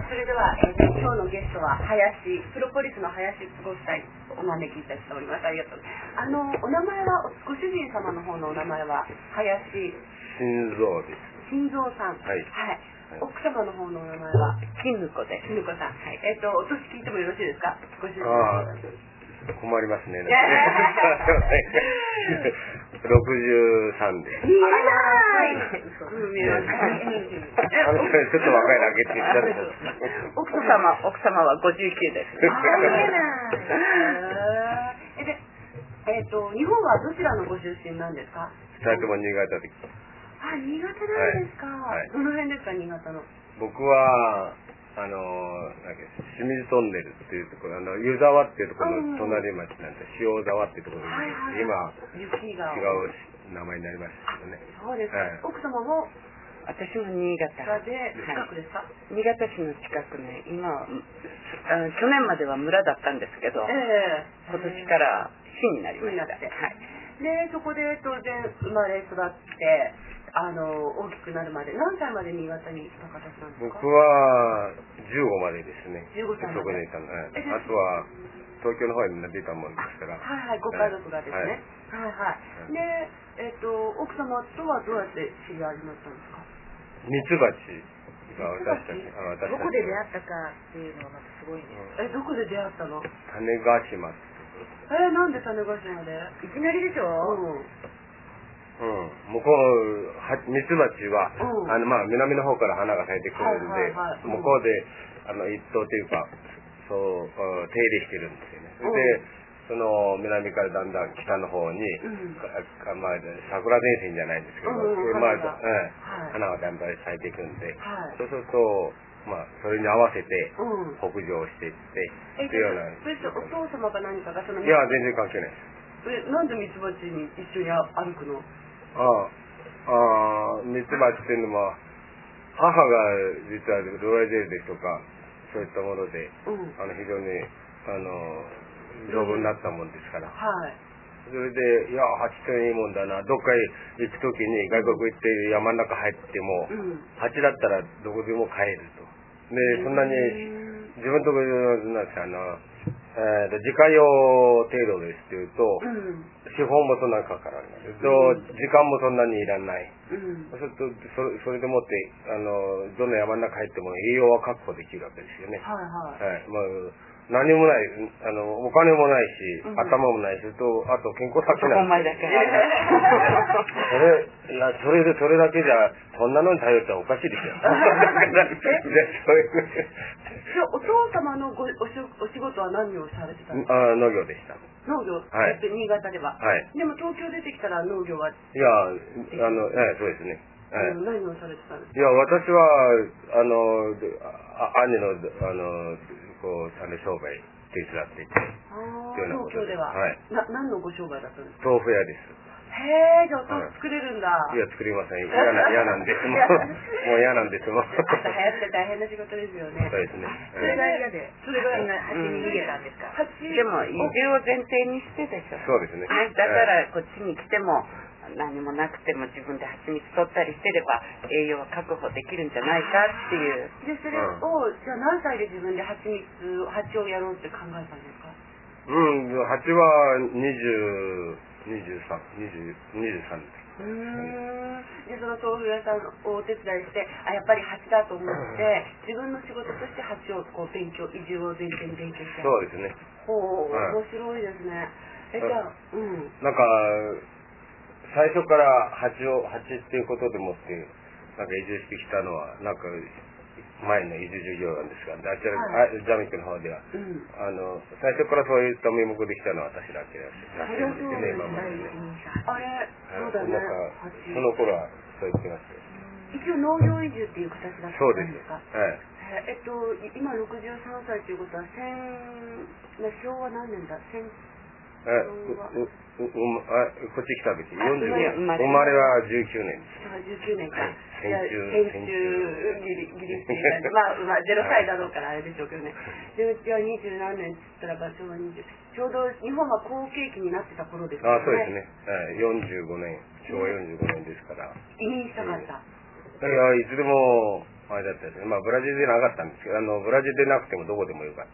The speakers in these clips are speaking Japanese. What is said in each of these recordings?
それでは、今日のゲストは林プロポリスの林ご夫妻お招きいたしております。ありがとう。お名前はご主人様の方のお名前は林心臓です。 心臓さん。はい。奥様の方のお名前は絹子です。 絹子さん。はい。お年聞いてもよろしいですか？ご主人。 困りますね。63です。 見えない。見えます。 ちょっと若いだけって言ったけど。 奥様は59です。 見えない。で、日本はどちらのご出身なんですか？ 2人とも新潟で。 新潟なんですか。どの辺ですか、新潟の？ 僕は清水トンネルっていうところ、湯沢っていうところの隣町なんで、塩沢っていうところに、今違う名前になりましたけどね。 そうですか。奥様も私も新潟で近くですか？ 新潟市の近くね。今去年までは村だったんですけど、今年から市になりました。 でそこで当然生まれ育って大きくなるまで何歳まで新潟にいた方なんですか？ 僕は15までですね。 15歳まで。 そこにいたの。あとは東京の方に出たもんですから。 ご家族がですね。で奥様とはどうやって知り合いになったんですか？ ミツバチが私たち。 どこで出会ったかっていうのはまたすごいね。どこで出会ったの？ 種子島。 なんで種子島で？いきなりでしょ？ 向こうミツバチは南の方から花が咲いてくるんで、向こうで一頭というかそう手入れしてるんですよね。でその南からだんだん北の方に桜前線じゃないんですけど、花がだんだん咲いていくんで、そうするとそれに合わせて北上していってっていうような。 それってお父様か何かがいや全然関係ないです。 なんでミツバチに一緒に歩くの？ ミツバチっていうのは母が実はロイヤルですとかそういったもので、非常に丈夫になったもんですから、それで蜂っていいもんだな、どっかへ行く時に外国行って山の中入っても、蜂だったらどこでも飼えると。でそんなに自分のところなんです自家用程度ですっていうと、資本もそんなにかからない。時間もそんなにいらない。そうするとそれでもってどの山の中入っても栄養は確保できるわけですよね。何もないお金もないし、頭もないしと、あと健康だけなんです。それだけじゃそんなのに頼ったらおかしいですよ。 お父様のお仕事は何をされてたんですか？ 農業でした。 農業、新潟では。でも東京出てきたら農業は。 いやそうですね。 何をされてたんですか？ いや私は兄の商売手伝っていて。 東京では。何のご商売だったんですか？ 豆腐屋です。 へじゃあお豆腐作れるんだ。 いや作りません。嫌なんです。もう嫌なんですもん。 朝早くて大変な仕事ですよね。 そうですね。 それが嫌で。それが蜂に逃げたんですか？ でも移住を前提にしてでしょ。 そうですね。 だからこっちに来ても何もなくても自分で蜂蜜取ったりしてれば栄養は確保できるんじゃないかっていう。 でそれをじゃあ何歳で自分で蜂をやろうって考えたんですか？ 蜂は23 でその豆腐屋さんをお手伝いしてやっぱり蜂だと思って自分の仕事として蜂を移住を前提に勉強して。 そうですね。 面白いですね。じゃあなんか最初から蜂っていうことでもってなんか移住してきたのはなんか前の移住授業なんですが、あちらジャミックの方では、最初からそういった名目できたのは私らけらしいんですよね、今までね。 そうだね。 その頃はそう言ってました。 一応農業移住っていう形だったんですか？そうです。今63歳ということは昭和何年だ？ こっち来た時40年。生まれは19年です。 19年か。 戦中ギリっていう感じ。0歳だろうからあれでしょうけどね。でうちは20何年って言ったら昭和20。ちょうど日本は好景気になってた頃ですよね。 そうですね。45年、昭和45年ですから。 移民したかった。 いつでもあれだったですね。まあブラジルでなかったんですけど、ブラジルでなくてもどこでもよかった。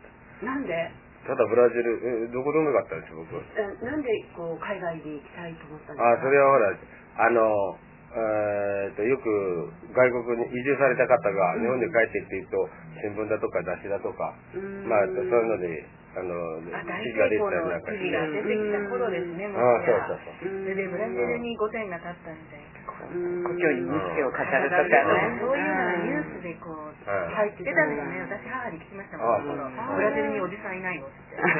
なんで？ ただブラジル、どこでもよかったんですよ、僕。 なんでこう海外に行きたいと思ったんですか？ それはほら、よく外国に移住された方が日本に帰ってきていると、新聞だとか雑誌だとか、まあそういうので、 記事が出てたりなんかして。記事が出てきた頃ですね、もしや。それでブラジルに5年が経ったんで、 故郷に日記を語るとかね。 そういうのがニュースでこう、入ってたんですよね。私母に聞きましたもん、ブラジルにおじさんいないのって。 ユ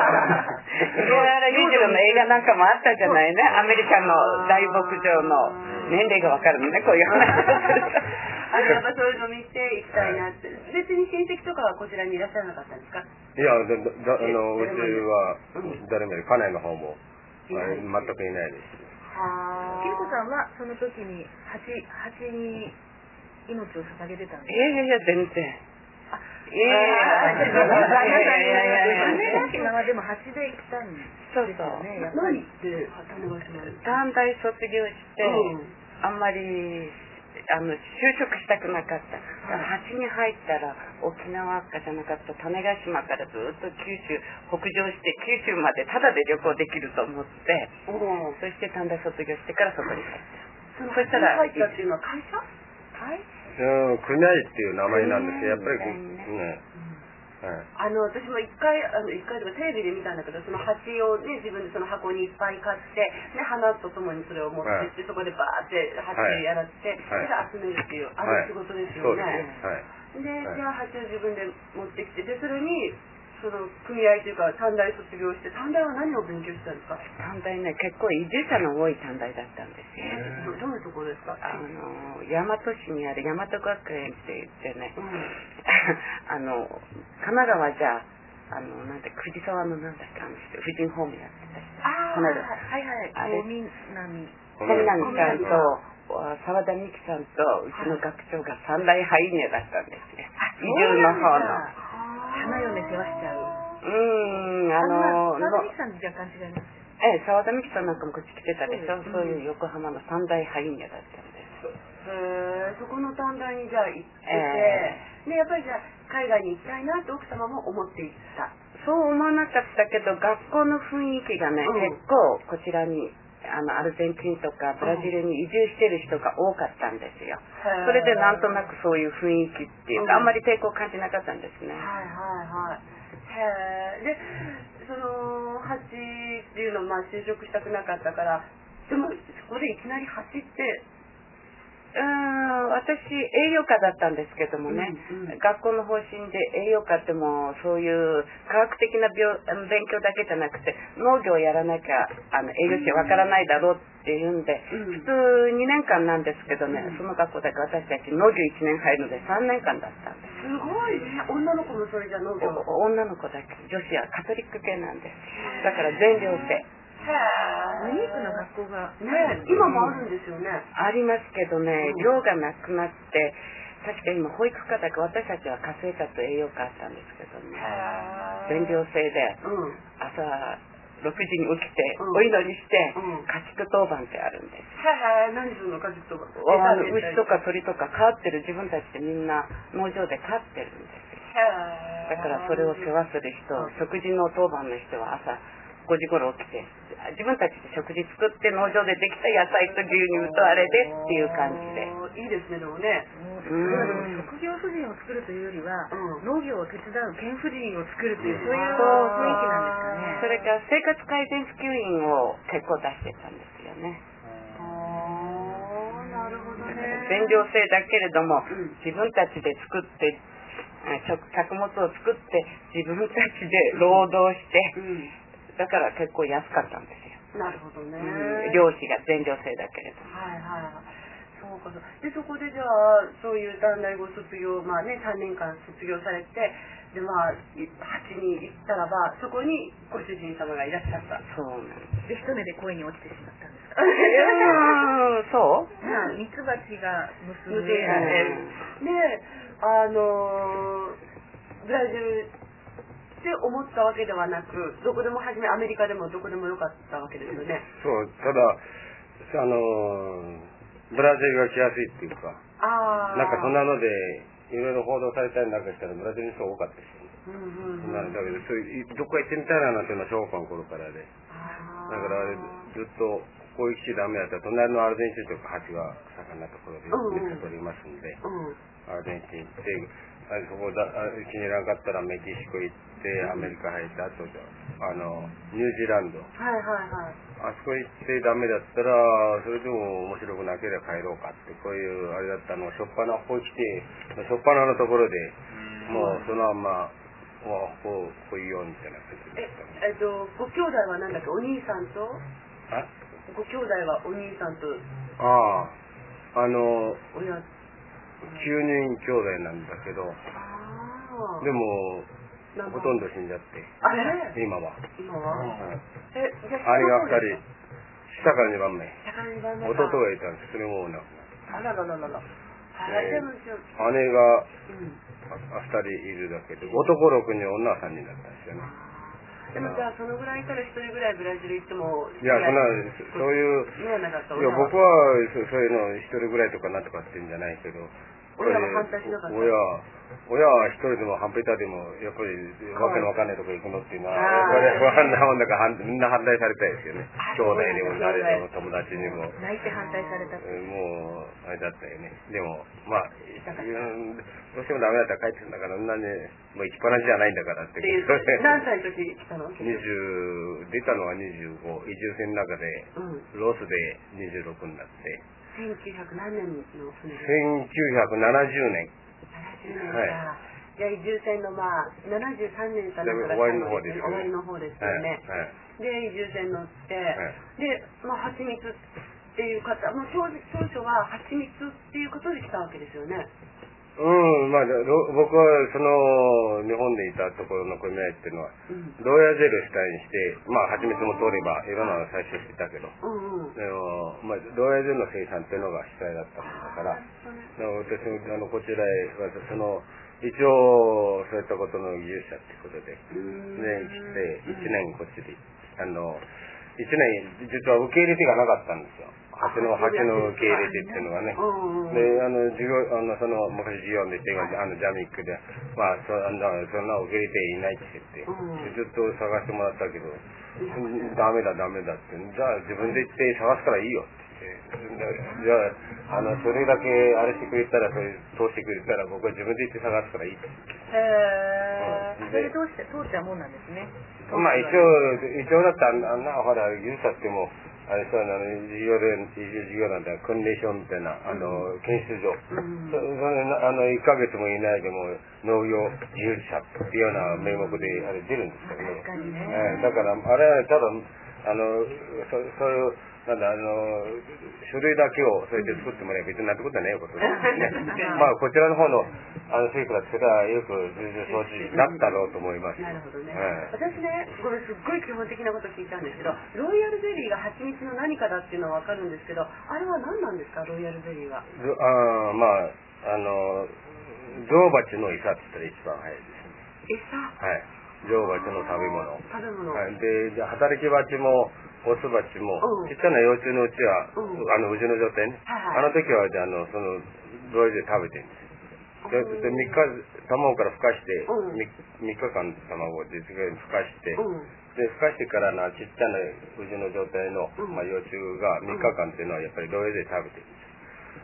ージロの映画なんかもあったじゃないね。アメリカの大牧場の年齢がわかるのね、こういう話をすると。 やっぱそういうの見て行きたいなって。別に親戚とかはこちらにいらっしゃらなかったんですか？ いや、うちは誰も家内の方も全くいないです。 キリコさんはその時に蜂に命を捧げてたんですか？ いや全然。 今はでも蜂で行ったんですよね。やっぱり短大卒業して、あんまり就職したくなかった。蜂に入ったら沖縄かじゃなかった種子島からずっと九州北上して九州までタダで旅行できると思って、そして短大卒業してからそこに入った。 そしたら入ったっていうのは会社？ 国内っていう名前なんですよ。やっぱり私も一回とかテレビで見たんだけど、その蜂をね自分でその箱にいっぱい買ってね、花とともにそれを持ってって、そこでバーって蜂やらって、それで集めるっていう仕事ですよね。でじゃあ蜂を自分で持ってきて、でそれにその組合というか短大卒業して、短大は何を勉強したんですか？ 短大ね、結構移住者の多い短大だったんですよ。 どういうところですか？ 大和市にある大和学園って言ってね、神奈川じゃなんて藤沢のなんだっけ婦人ホームやってた人。 はいはい。 小南さんと沢田美樹さんとうちの学長が三大ハイネだったんですね。移住の方の。 花嫁世話しちゃう。 沢田美樹さんと若干違います。 沢田美樹さんなんかもこっち来てたでしょ。そういう横浜の三大ハイネだったんです。 そこの短大にじゃあ行ってて、やっぱりじゃあ海外に行きたいなって奥様も思っていた？ そう思わなかったけど、学校の雰囲気がね、結構こちらにアルゼンチンとかブラジルに移住してる人が多かったんですよ。それでなんとなくそういう雰囲気っていうか、あんまり抵抗感じなかったんですね。 でその蜂っていうのを就職したくなかったから、でもそこでいきなり蜂って私栄養科だったんですけどもね、学校の方針で栄養科ってもそういう科学的な勉強だけじゃなくて農業をやらなきゃ栄養士わからないだろうっていうんで、普通2年間なんですけどね、その学校だけ私たち農業1年入るので3年間だったんです。 すごいね。女の子もそれじゃ農業？ 女の子だけ。女子はカトリック系なんです。だから全寮制。 ユニークな学校が今もあるんですよね。 ありますけどね、寮がなくなって、確か今保育科だけ私たちは家政科と栄養科あったんですけどね、全寮制で朝6時に起きてお祈りして家畜当番ってあるんです。 何するの？家畜当番？ 牛とか鳥とか飼ってる、自分たちでみんな農場で飼ってるんですよ。だからそれを世話する人、食事の当番の人は朝5時頃起きて自分たちで食事作って農場でできた野菜と牛乳とあれでっていう感じで。 いいですね。でもね、 職業婦人を作るというよりは、農業を手伝う県婦人を作るというそういう雰囲気なんですかね。 それから生活改善普及員を結構出してたんですよね。 なるほどね。 全寮制だけれども、自分たちで作って作物を作って自分たちで労働して、だから結構安かったんですよ。 なるほどね。 漁師が全寮制だけれども。 そうか。でそこでじゃあそういう短大後卒業、3年間卒業されて、で8に行ったらばそこにご主人様がいらっしゃった。 そうなんです。 で一目で恋に落ちてしまったんですか？ そう。 ミツバチが結んでブラジルって思ったわけではなく、どこでも初めアメリカでもどこでもよかったわけですよね。 そう、ただブラジルが来やすいっていうか、 なんかそんなのでいろいろ報道されたりなんかしたらブラジルの人多かったですよね。だけどそういうどっか行ってみたいななんていうのは小学校の頃からで、だからずっとここ行きちゃダメだったら隣のアルゼンチンとか橋が盛んなところで見かけておりますんで、アルゼンチン行ってそこ気に入らなかったらメキシコ行ってアメリカ入ってあとニュージーランド、あそこ行ってダメだったらそれでも面白くなければ帰ろうかってこういうあれだったのをしょっぱなここ来てしょっぱなのところでもうそのままこういいよみたいな感じでご兄弟は何だっけ、お兄さんとご兄弟はお兄さんと親 9人兄弟なんだけど、でもほとんど死んじゃって、今は。姉が2人、下から2番目。弟がいたんです。それも亡くなった。姉が2人いるだけで、男6人、女は3人だったんですよね。 でもじゃあそのぐらいから1人ぐらいブラジル行ってもいやそういう僕はそういうの1人ぐらいとかなんとかってんじゃないけど、 親は反対しなかった。 親は一人でも半ペタでもやっぱりわけのわかんないとこ行くのっていうのはこれ不安なもんだからみんな反対されたですよね。兄弟でも誰でも友達にも泣いて反対された。 もうあれだったよね。でもまあどうしてもダメだったら帰ってくるんだから、そんなにもう行きっぱなしじゃないんだからって。 何歳の時来たの？ 出たのは25、移住船の中で、ロスで26になって。 1900何年の船 ？1970年。 70年か。じゃあ移住船の73年かなんか終わりの方ですよね。終わりの方ですよね。で移住船乗って、で蜂蜜っていう方、もう当初は蜂蜜っていうことで来たわけですよね。 僕はその日本でいたところの組合っていうのは、ローヤルジェル主体にして蜂蜜も取ればいろんなの採集してたけど、でもローヤルジェルの生産っていうのが主体だったもんだから、私もこちらへ一応そういったことの移住者っていうことで来て1年こっちで1年実は受け入れ手がなかったんですよ。蜂の受け入れてっていうのがね。で、その昔授業でジャミックで、そんな受け入れていないって言って、ずっと探してもらったけど、ダメだって、じゃあ自分で行って探すからいいよって言って、じゃあ、それだけあれしてくれたら、それ通してくれたら、僕は自分で行って探すからいいって言って。 それ通したもんなんですね。 一応だったらほら技術ってもそうなの事業なんて訓練所みたいな研修所、1ヶ月もいないでも農業技術者っていうような名目で出るんですけどね。だからあれはただそういう書類だけをそれで作ってもらえば別になってことはないことですね。こちらの方の政府だってそれはよく重々承知になったろうと思います。 なるほどね。私ね、これすっごい基本的なこと聞いたんですけど、ロイヤルゼリーが蜂蜜の何かだっていうのは分かるんですけど、あれは何なんですか、ロイヤルゼリーは。 女王蜂の餌って言ったら一番早いですね。 餌？ はい。女王蜂の食べ物。で働き蜂もオスバチもちっちゃな幼虫のうちはうちの状態ね、時はそのロイで食べてるんです。で卵から孵化して3日間卵で孵化してで孵化してからちっちゃなうちの状態の幼虫が3日間っていうのはやっぱりロイで食べてるんです。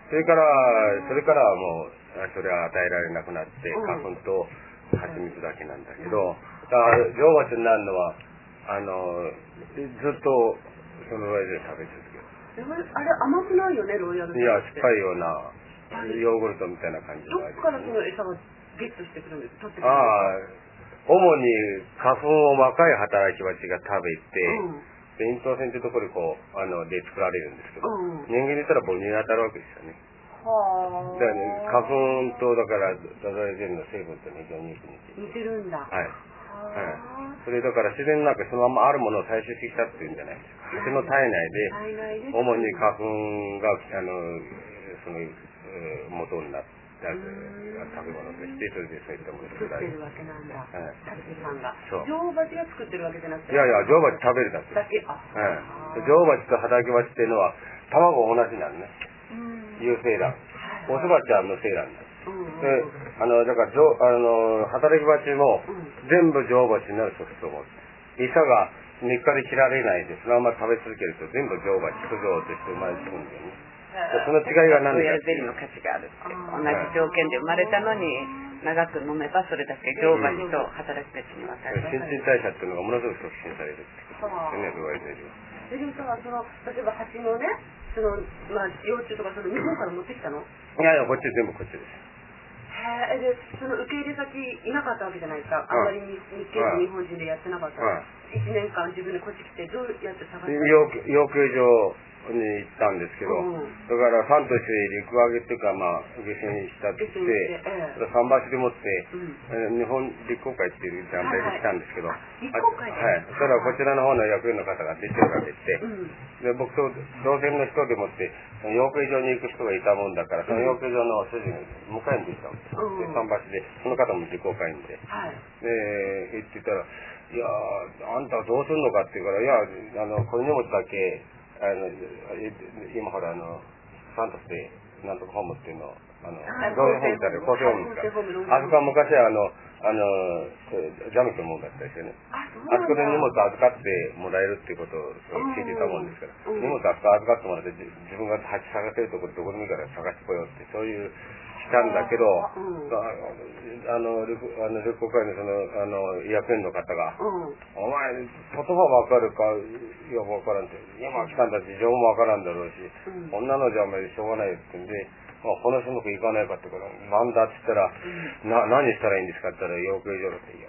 それからはもうそれは与えられなくなって花粉と蜂蜜だけなんだけど、女王蜂になるのはずっとそのロイヤルで食べ続ける。 あれ甘くないよね、ロイヤルで。 いや、酸っぱいようなヨーグルトみたいな感じのあれですね。どっからその餌をゲットしてくるんですか？主に花粉を若い働き蜂が食べて、咽頭腺というところで作られるんですけど、人間で言ったら母乳に当たるわけですよね。だからね、花粉とだからダザレジェルの成分と非常によく似てるんだ。 はい。それだから自然の中そのままあるものを採集してきたっていうんじゃないですか。蜂の体内で主に花粉がその元になった食べ物としてそれでそういったものを作ってるわけなんだ。タツさんが。 女王蜂が作ってるわけじゃなくて。 いや女王蜂食べるだけ。女王蜂と働き蜂っていうのは卵同じなのね。有精卵。 オスバチは無精卵です。で、だから働き蜂も全部女王蜂になるとすると、餌が3日で切られないでそのまま食べ続けると全部女王蜂、女王として生まれてくるんだよね。その違いが何かゼリーの価値があるって、同じ条件で生まれたのに長く飲めばそれだけ女王蜂と働き蜂に分かる。 新陳代謝っていうのがものすごく促進されるってことですよね、ロワイゼリーは。 でもさ、例えば蜂のね、幼虫とか日本から持ってきたの？ いやいや、こっち全部こっちです。 で、その受け入れ先いなかったわけじゃないですか。あんまり日系の日本人でやってなかった。1年間自分でこっち来てどうやって探したの？ 養鶏場に行ったんですけど、だからファンとして陸揚げっていうか下船したって桟橋でもって、日本陸航会っていう団体で来たんですけど、 陸航会で、 それはこちらの方の役員の方が出てるわけで、僕と同船の人でもって養鶏場に行く人がいたもんだから、その養鶏場の主人が迎えに出たわけです。桟橋でその方も陸航会員で、行ってたら、いやあんたはどうするのかって言うから、いやこれ荷物だけ今ほらサントスでなんとかホームっていうのどういうホームってある公共ホームですか。あそこは昔はジャムってもんだったですよね。あそこで荷物預かってもらえるっていうことを聞いてたもんですから、荷物預かってもらって自分が探せるところどこでもいいから探してこようってそういうしたんだけど、陸航会の役員の方が、お前言葉わかるか、いやわからんって、今来たんだ事情もわからんだろうし、こんなのじゃあんまりしょうがないってんで、この種目行かないかってことなんだって言ったら、何したらいいんですかって言ったら養鶏場だって、いや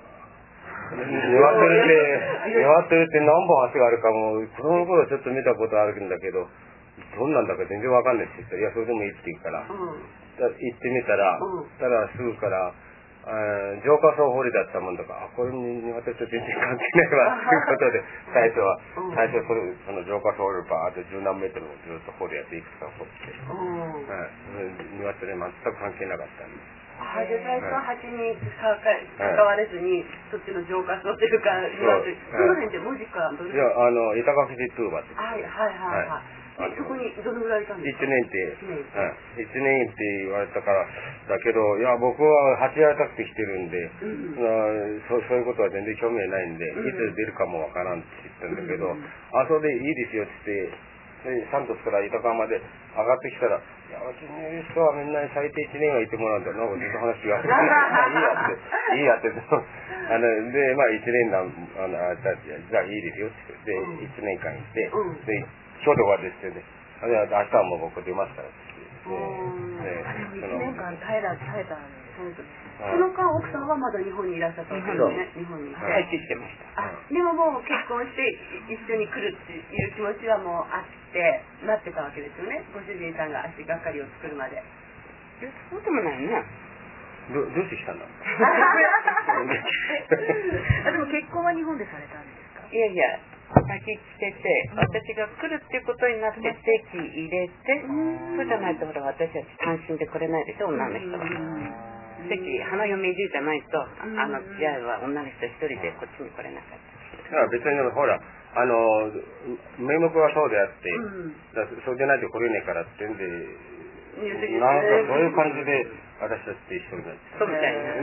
鶏って何本足があるかも子供の頃ちょっと見たことあるんだけど、どんなんだか全然わかんないって言ったら、いやそれでもいいって言うから、行ってみたら、すぐから浄化層掘りだったもんだから、これに私と全然関係ないわということで、最初その浄化層掘りバーって十何メートルもずっと掘るやついくつか掘って、鶏全く関係なかったんです。 で最初は蜂に関われずに、そっちの浄化層というか、その辺で文字かどれ？ いや板垣トゥーバって。 そこにどのぐらいいたんですか？1 年って言われたからだけど、いや僕は蜂やりたくて来てるんで、そういうことは全然興味ないんで、いつ出るかもわからんって言ったんだけど、それでいいですよって言って、サントスから板川まで上がってきたら、いやうちにいる人はみんなに最低1年はいてもらうんだ。なんかずっと話がいいやってで1年間じゃあいいですよって言って1年間いて、で今日で終わりですよね。明日はもう僕出ますからってでも1年間耐えたんです。 その間奥さんはまだ日本にいらっしゃったんですよね。日本に帰ってきてました。 でももう結婚して一緒に来るっていう気持ちはもうあって待ってたわけですよね。ご主人さんが足がかりを作るまで。 そうでもないね。 どうして来たんだ。 でも結婚は日本でされたんですか。 いやいや。先来てて、私が来るっていうことになって籍入れて、そうじゃないとほら私たち単身で来れないでしょ、女の人は。籍花嫁入りじゃないと出会いは女の人一人でこっちに来れなかった。 別にほら名目はそうであって、そうでないと来れないからってんで、なんかそういう感じで私たちって一緒になって。 そうみたいな。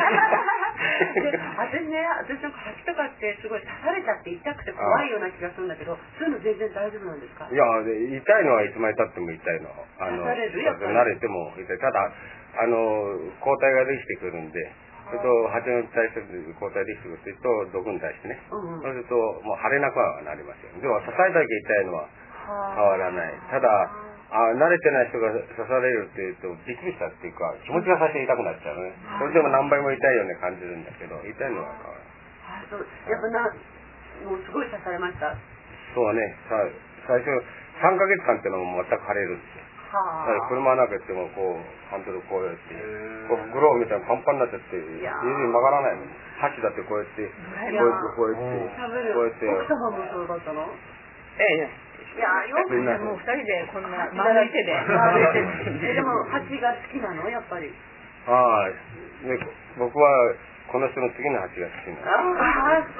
私なんか蜂とかってすごい刺されちゃって痛くて怖いような気がするんだけど、そういうの全然大丈夫なんですか？ いや痛いのはいつまでたっても痛いの。 刺されるやっぱり慣れても痛い。ただ抗体ができてくるんで、それと蜂に対する抗体できてくると毒に対してね、そうするともう腫れなくはなりますよ。でも刺されただけ痛いのは変わらない。ただ慣れてない人が刺されるっていうとびっくりしたっていうか、気持ちが最初痛くなっちゃうね。それでも何倍も痛いように感じるんだけど、痛いのは変わらない。 やっぱもうすごい刺されました。 そうね。最初3ヶ月間っていうのも全く腫れるんですよ。車なんか行ってもハンドルこうやってグローみたいなパンパンになっちゃって全然曲がらないの。箸だってこうやってこうやって奥様もそうだったの？ いやよくもう2人でこんな真似てでも蜂が好きなのやっぱり。 僕はこの人の次の蜂が好きなの。 ああ、そう。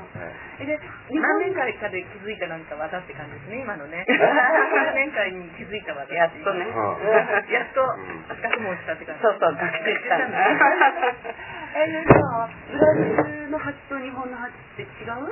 で、何年間かで気づいたなんか技って感じですね、今のね。何年間に気づいた技。 やっとね。 やっと、学問したって感じ。 そうそう、学習したんだ。 ブラジルの蜂と日本の蜂って違う？ 違います。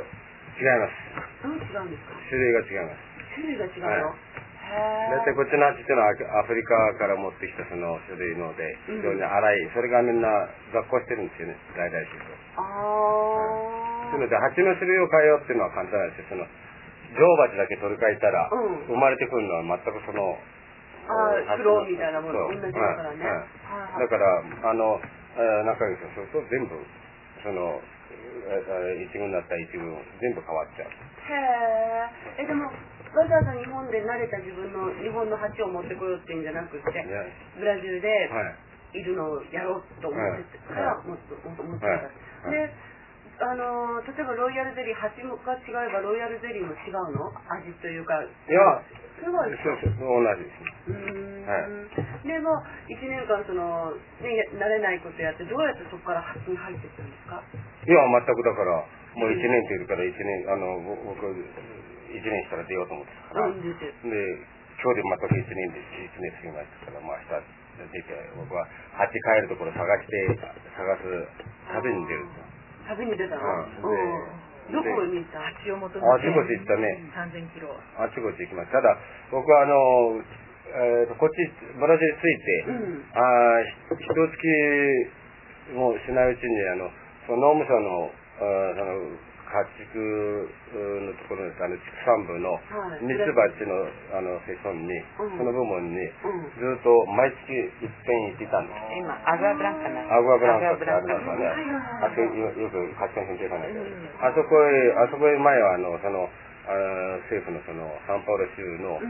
どう違うんですか？ 種類が違います。 種類が違うの？ だいたいこっちの蜂っていうのはアフリカから持ってきたその種類ので非常に粗い、それがみんな雑交してるんですよね、外来種と。なので蜂の種類を変えようっていうのは簡単なんですよ。その女王蜂だけ取り替えたら、生まれてくるのは全くそのクローみたいなもの同じだからね。 だから何ヶ月かすると全部その一群だったら一群全部変わっちゃう。 へえ。でもわざわざ日本で慣れた自分の日本の蜂を持ってこようっていうんじゃなくて、ブラジルでいるのをやろうと思ってから思ってた。で、例えばロイヤルゼリー、蜂が違えばロイヤルゼリーも違うの？味というか。 いや、 それは同じですね。 でも1年間慣れないことやってどうやってそこから蜂に入っていったんですか？ いや、全くだからもう1年というから1年僕1年したら出ようと思ってたから、で今日でまた1年過ぎましたから、明日出て僕は蜂帰るところ探す旅に出るんですよ。 旅に出たの？どこに行った？ 蜂を求めて。 あちこち行ったね。 3000キロ。 あちこち行きました。ただ僕はこっちブラジル着いて、一月もしないうちにその農務省の家畜のところの畜産部のミツバチのセクションに、その部門にずっと毎月一遍行ってたんです。 今アグアブランカね。 アグアブランカってありますよね。よく家畜の研究なんだけど、あそこへ前は政府のサンパウロ州の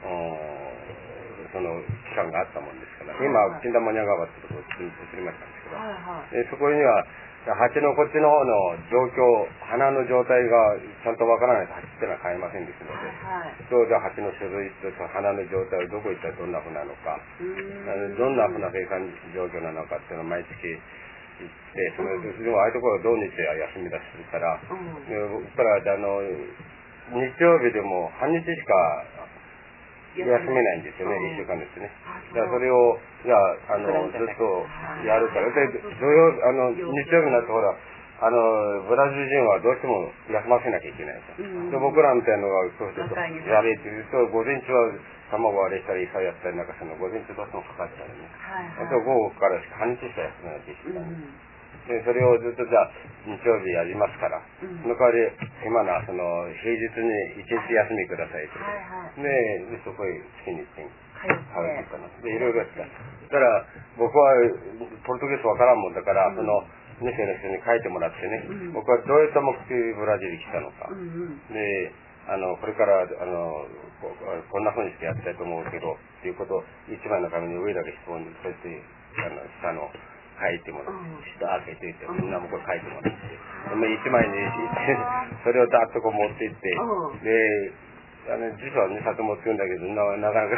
その機関があったもんですから、今キンダモニャ川ってところに移りましたんですけど、そこには蜂のこっちの方の状況、花の状態がちゃんとわからないと蜂ってのは飼えませんですので、そうじゃ蜂の種類と花の状態をどこ行ったらどんな風なのか、どんな風な生産状況なのかっていうのを毎月行って、でもああいうところ土日は休み出すから、僕から日曜日でも半日しか休めないんですよね、1週間ですね。だからそれをずっとやるから、で日曜日になってほらブラジル人はどうしても休ませなきゃいけないですよ。で僕らみたいなのがそうするとやれって言うと、午前中は卵割れしたり餌やったりなんかするの午前中どうしてもかかっちゃうね。あと午後から半日しか休めないって言ってたんで、それをずっとじゃあ日曜日やりますから、その代わり今の平日に1日休みくださいって、でそこへ月に1遍通ってたのでいろいろやっただから僕はポルトゲースわからんもんだから、その2世の人に書いてもらってね、僕はどういった目的でブラジルに来たのか、でこれからこんな風にしてやりたいと思うけどっていうことを一枚の紙に上だけ質問にそうやって下の書いてもらって、下開けていってみんなもこれ書いてもらって、一枚にそれをダッとこう持っていって、で辞書は2冊持ってるんだけどなかなか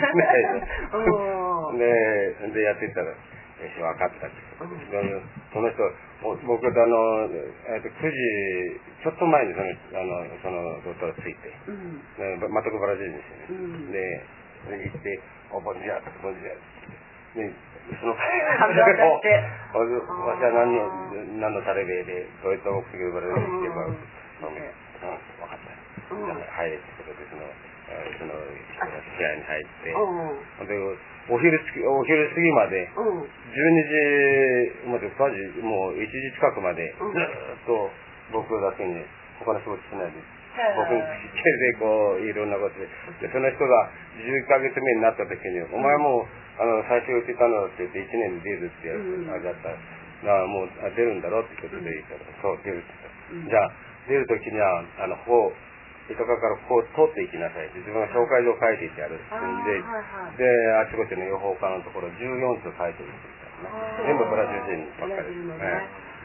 でやっていったら分かったってその人僕9時ちょっと前にそのドクターがついて、全くブラジルですよね。で行ってボンジャーボンジャーでその私は何のタレベでどういった目的でブラジルに来てば分かった入れってことでその試合に入って、でお昼過ぎまで12時までもう1時近くまでずっと僕だけに他の仕事しないで僕に口でこういろんなことで、その人が11ヶ月目になった時にお前も最初言ってたのって言って1年で出るってあれだったらもう出るんだろうってことで言ったら、そう出るって言った。じゃあ出る時には糸川からこう通っていきなさいって自分が紹介状を書いていってやるってであちこちの予報課のところ14つ書いてるんですからね、全部ブラジル人ばっかりです。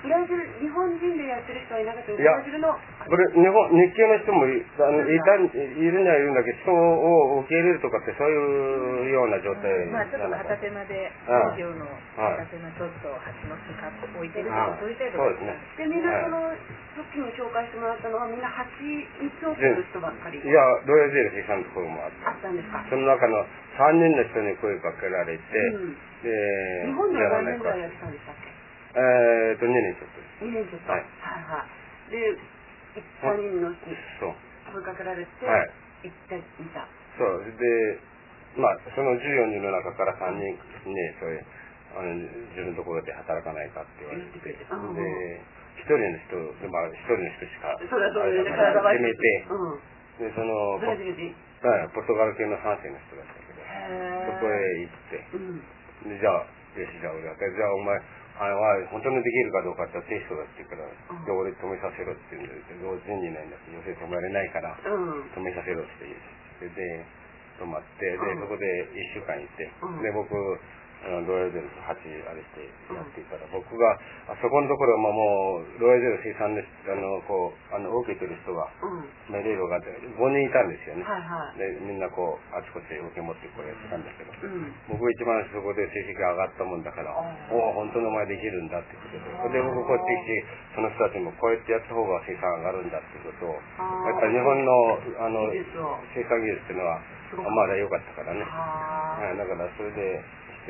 ブラジル、日本人でやってる人はいなかったけど、ブラジルのこれ日系の人もいるにはいるんだけど、人を受け入れるとかってそういうような状態まあちょっと片手間で農業の片手間ちょっと蜂の巣か置いてるとかそういう程度ですね。 でみんなその時に紹介してもらったのはみんな蜂蜜を吸う人ばっかり。 いやロイヤルジェル生産のところもあったんですか。その中の3人の人に声かけられて、 日本では何年ぐらいやってたんでしたっけ？2 年ちょっと。 2年ちょっと。はいはい。で3人の人に声かけられて行ってみた。 そうでまあその14人の中から3人ねそれ自分のところで働かないかって言われて、で一人の人でまあ一人の人しか決めて、でそのブラジル人ポルトガル系の3世の人だったけど、そこへ行って、でじゃあよしじゃあ俺じゃあお前本当にできるかどうかってテストだって言うから、じゃあ俺止めさせろって言うんで、同時にいないんだって、要するに止められないから、止めさせろって言う。で、止まって、で、そこで1週間行って、で、僕、ロイヤルゼル8あれしてやっていたら、僕が、そこのところもう、ロイヤルゼル生産で、受けてる人が、命令が5人いたんですよね。で、みんなこう、あちこち受け持ってこれやってたんだけど、僕一番そこで成績が上がったもんだから、本当にお前できるんだってことで、で、僕こうやってきて、その人たちもこうやってやった方が生産上がるんだってことを、やっぱり日本の生産技術っていうのは、まだ良かったからね。だからそれで、ど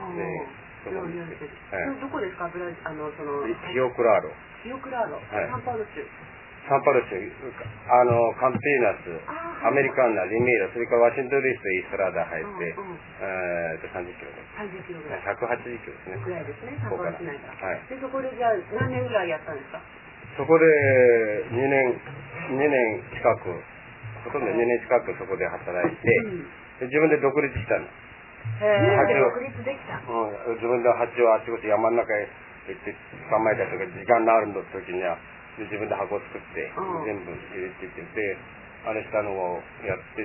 こですか？ ヒオクラーロ。 サンパウロ州。 カンピーナス、アメリカンナ、リメイラ、それからワシントン DC とイーストラダ入って、30キロです。 30キロぐらい。 180キロですね。 ぐらいですね、サンパウロ市内から。で、そこでじゃあ何年ぐらいやったんですか？ そこで2年近く、ほとんど2年近くそこで働いて、自分で独立したの。 独立できた。 自分で蜂をあちこち山の中へ行って捕まえたりとか時間のあるの時には自分で箱を作って全部入れていってあれしたのをやって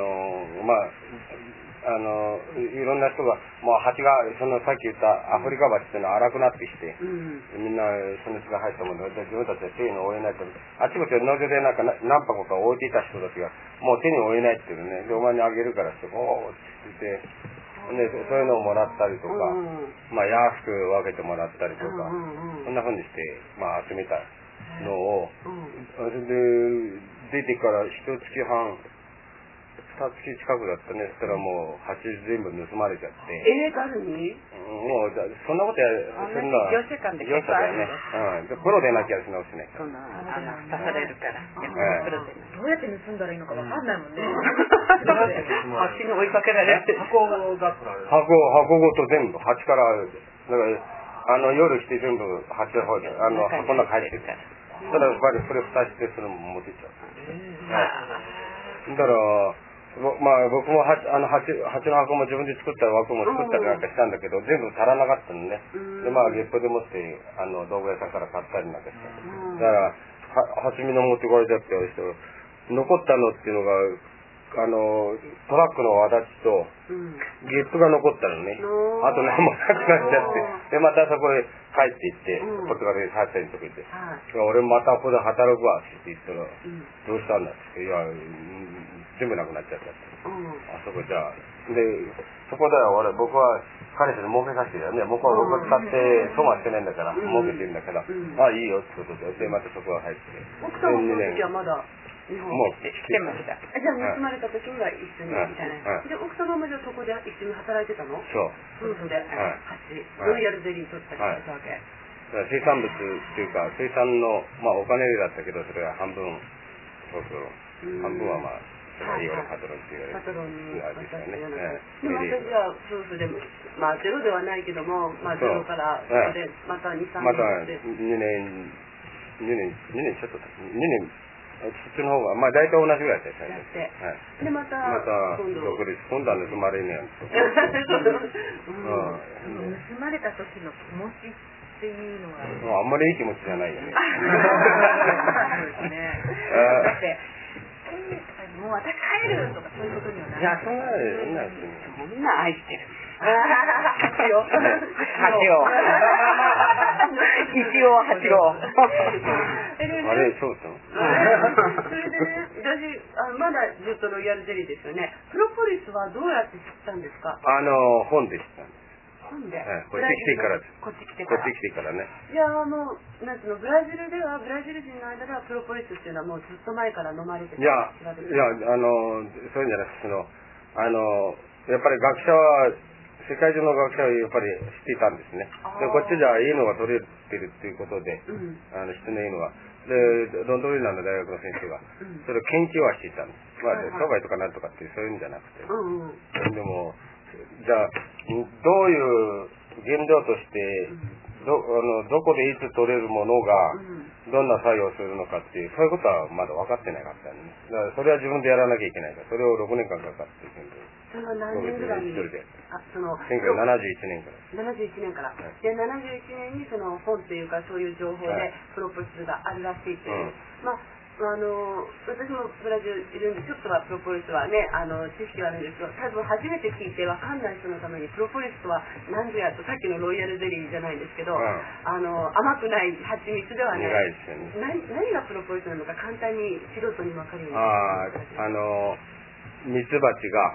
いろんな人がもう蜂がそのさっき言ったアフリカ蜂っていうのは荒くなってきて、みんなその血が入ったもので自分たちは手に負えないとあちこち農場で何箱か置いていた人たちがもう手に負えないっていうねでお前にあげるからっておーって言ってね、そういうのをもらったりとか、安く分けてもらったりとか、そんな風にして、集めたのを、それで出てから1月半、2月近くだったね。そしたらもう蜂全部盗まれちゃって。 誰に？ もうそんなことするのは業者間で結構だよね。プロでなきゃしなくてね。 そんな出されるから。 どうやって盗んだらいいのかわかんないもんね。 蜂に追いかけられて。 箱ごと全部蜂から夜来て全部蜂の方で箱の中入ってるから。ただやっぱりそれ蓋してそれも持ってっちゃう。だから僕も蜂の箱も自分で作った枠も作ったりなんかしたんだけど全部足らなかったのね。で月歩でもって道具屋さんから買ったりなんかして。だから蜂蜜の持ってこられちゃって残ったのっていうのがトラックのわだちとゲップが残ったのね。あと何もなくなっちゃってでまたそこへ帰っていってポルトガルで8歳の時で俺またここで働くわって言ったらどうしたんだっていや全部なくなっちゃったってあそこじゃあでそこでは僕は彼氏に儲けさせてるよね僕は使って損はしてないんだから儲けてるんだからいいよってことでまたそこが入って奥さんもその時はまだ日本もう来てました。 じゃあ盗まれた時には一緒にみたいな。で奥様もじゃあそこで一緒に働いてたの？ そう夫婦で蜂ロイヤルゼリー取ったりしたわけ。 生産物っていうか生産のお金だったけどそれは半分半分はいわゆるパトロンって言われる。 パトロンに渡してね。 でまたじゃあ夫婦でもゼロではないけどもゼロからでまた2、3年また2年ちょっと2年そっちの方が大体同じぐらいですよね。 でまた独立今度は盗まれねえ盗まれた時の気持ちっていうのはあんまりいい気持ちじゃないよね。 そうですね。だってもう私帰るとかそういうことにはない。 いやそんな愛してる。 蜂を一応八郎。 あれ、そうですよ。 それでね、私、まだずっとロイヤルゼリーですよね。プロポリスはどうやって知ったんですか？ 本で知ったんです。 本で、 こっち来てからです。 こっち来てからね。いや、なんていうの、ブラジルでは、ブラジル人の間ではプロポリスっていうのはもうずっと前から飲まれてた。 そういうんじゃなくて、やっぱり学者は、世界中の学者はやっぱり知っていたんですね。で、こっちじゃいいのが取れてるっていうことで、質のいいのが。で、ロンドンウィーナーの大学の先生が、それを研究はしていたんです。まあ、商売とかなんとかっていうそういうんじゃなくて。でも、じゃあ、どういう原料として、どこでいつ取れるものが、どんな作用するのかっていう、そういうことはまだ分かってなかったんで、だからそれは自分でやらなきゃいけないから、それを6年間かかっていくんで。 それは何年ぐらいに？ 一人で。 1971 年から。 71年から。で、71年にその本というか、そういう情報でプロポリスがあるらしいという。まあ、私もブラジルいるんで、ちょっとはプロポリスはね、知識はあるんですけど、多分初めて聞いて分かんない人のために、プロポリスとは何ぞやと、さっきのロイヤルゼリーじゃないんですけど、甘くない蜂蜜ではね、何がプロポリスなのか簡単に素人に分かるように。ミツバチが、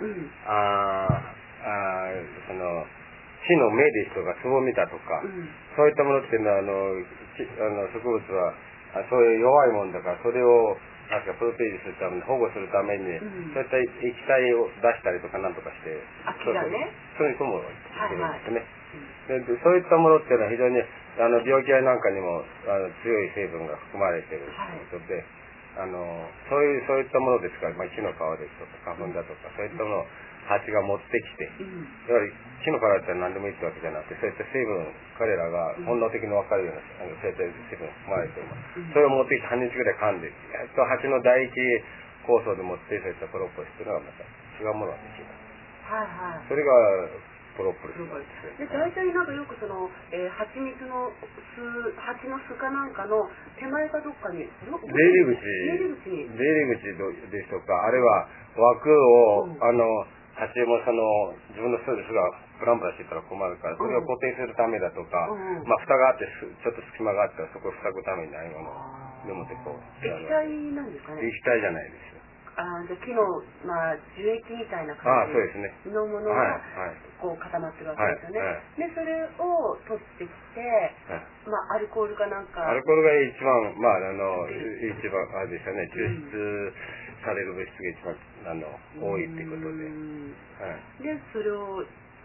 木の芽ですとか、つぼみだとか、そういったものっていうのは、植物は、そういう弱いもんだから、それを、プロテージするために、保護するために、そういった液体を出したりとかなんとかして、そういうものをしてるんですね。でそういったものっていうのは非常に、病気やなんかにも強い成分が含まれているということで、そういったものですから、木の皮ですとか花粉だとか、そういったものを蜂が持ってきて、やはり木の皮って何でもいいってわけじゃなくて、そういった成分、彼らが本能的に分かるようなそういった成分が含まれています。それを持ってきて半日ぐらい噛んで、やっと蜂の唾液酵素でもって、そういったプロポリスというのがまた違うものができる。それがプロポリスなんですよ。で、大体なんかよく蜂蜜の蜂の巣かなんかの手前かどっかに出入り口ですとか、あるいは枠を蜂も自分の巣がブランブラしてたら困るから、それを固定するためだとか、蓋があってちょっと隙間があったらそこを塞ぐためにああいうものをでもってこう。 液体なんですかね？ 液体じゃないですよ。 じゃ木の、樹液みたいな感じのものがこう固まってるわけですよね。で、それを取ってきて、アルコールかなんか。 アルコールが一番、あれですよね、抽出される物質が一番多いっていうことで。 で、それを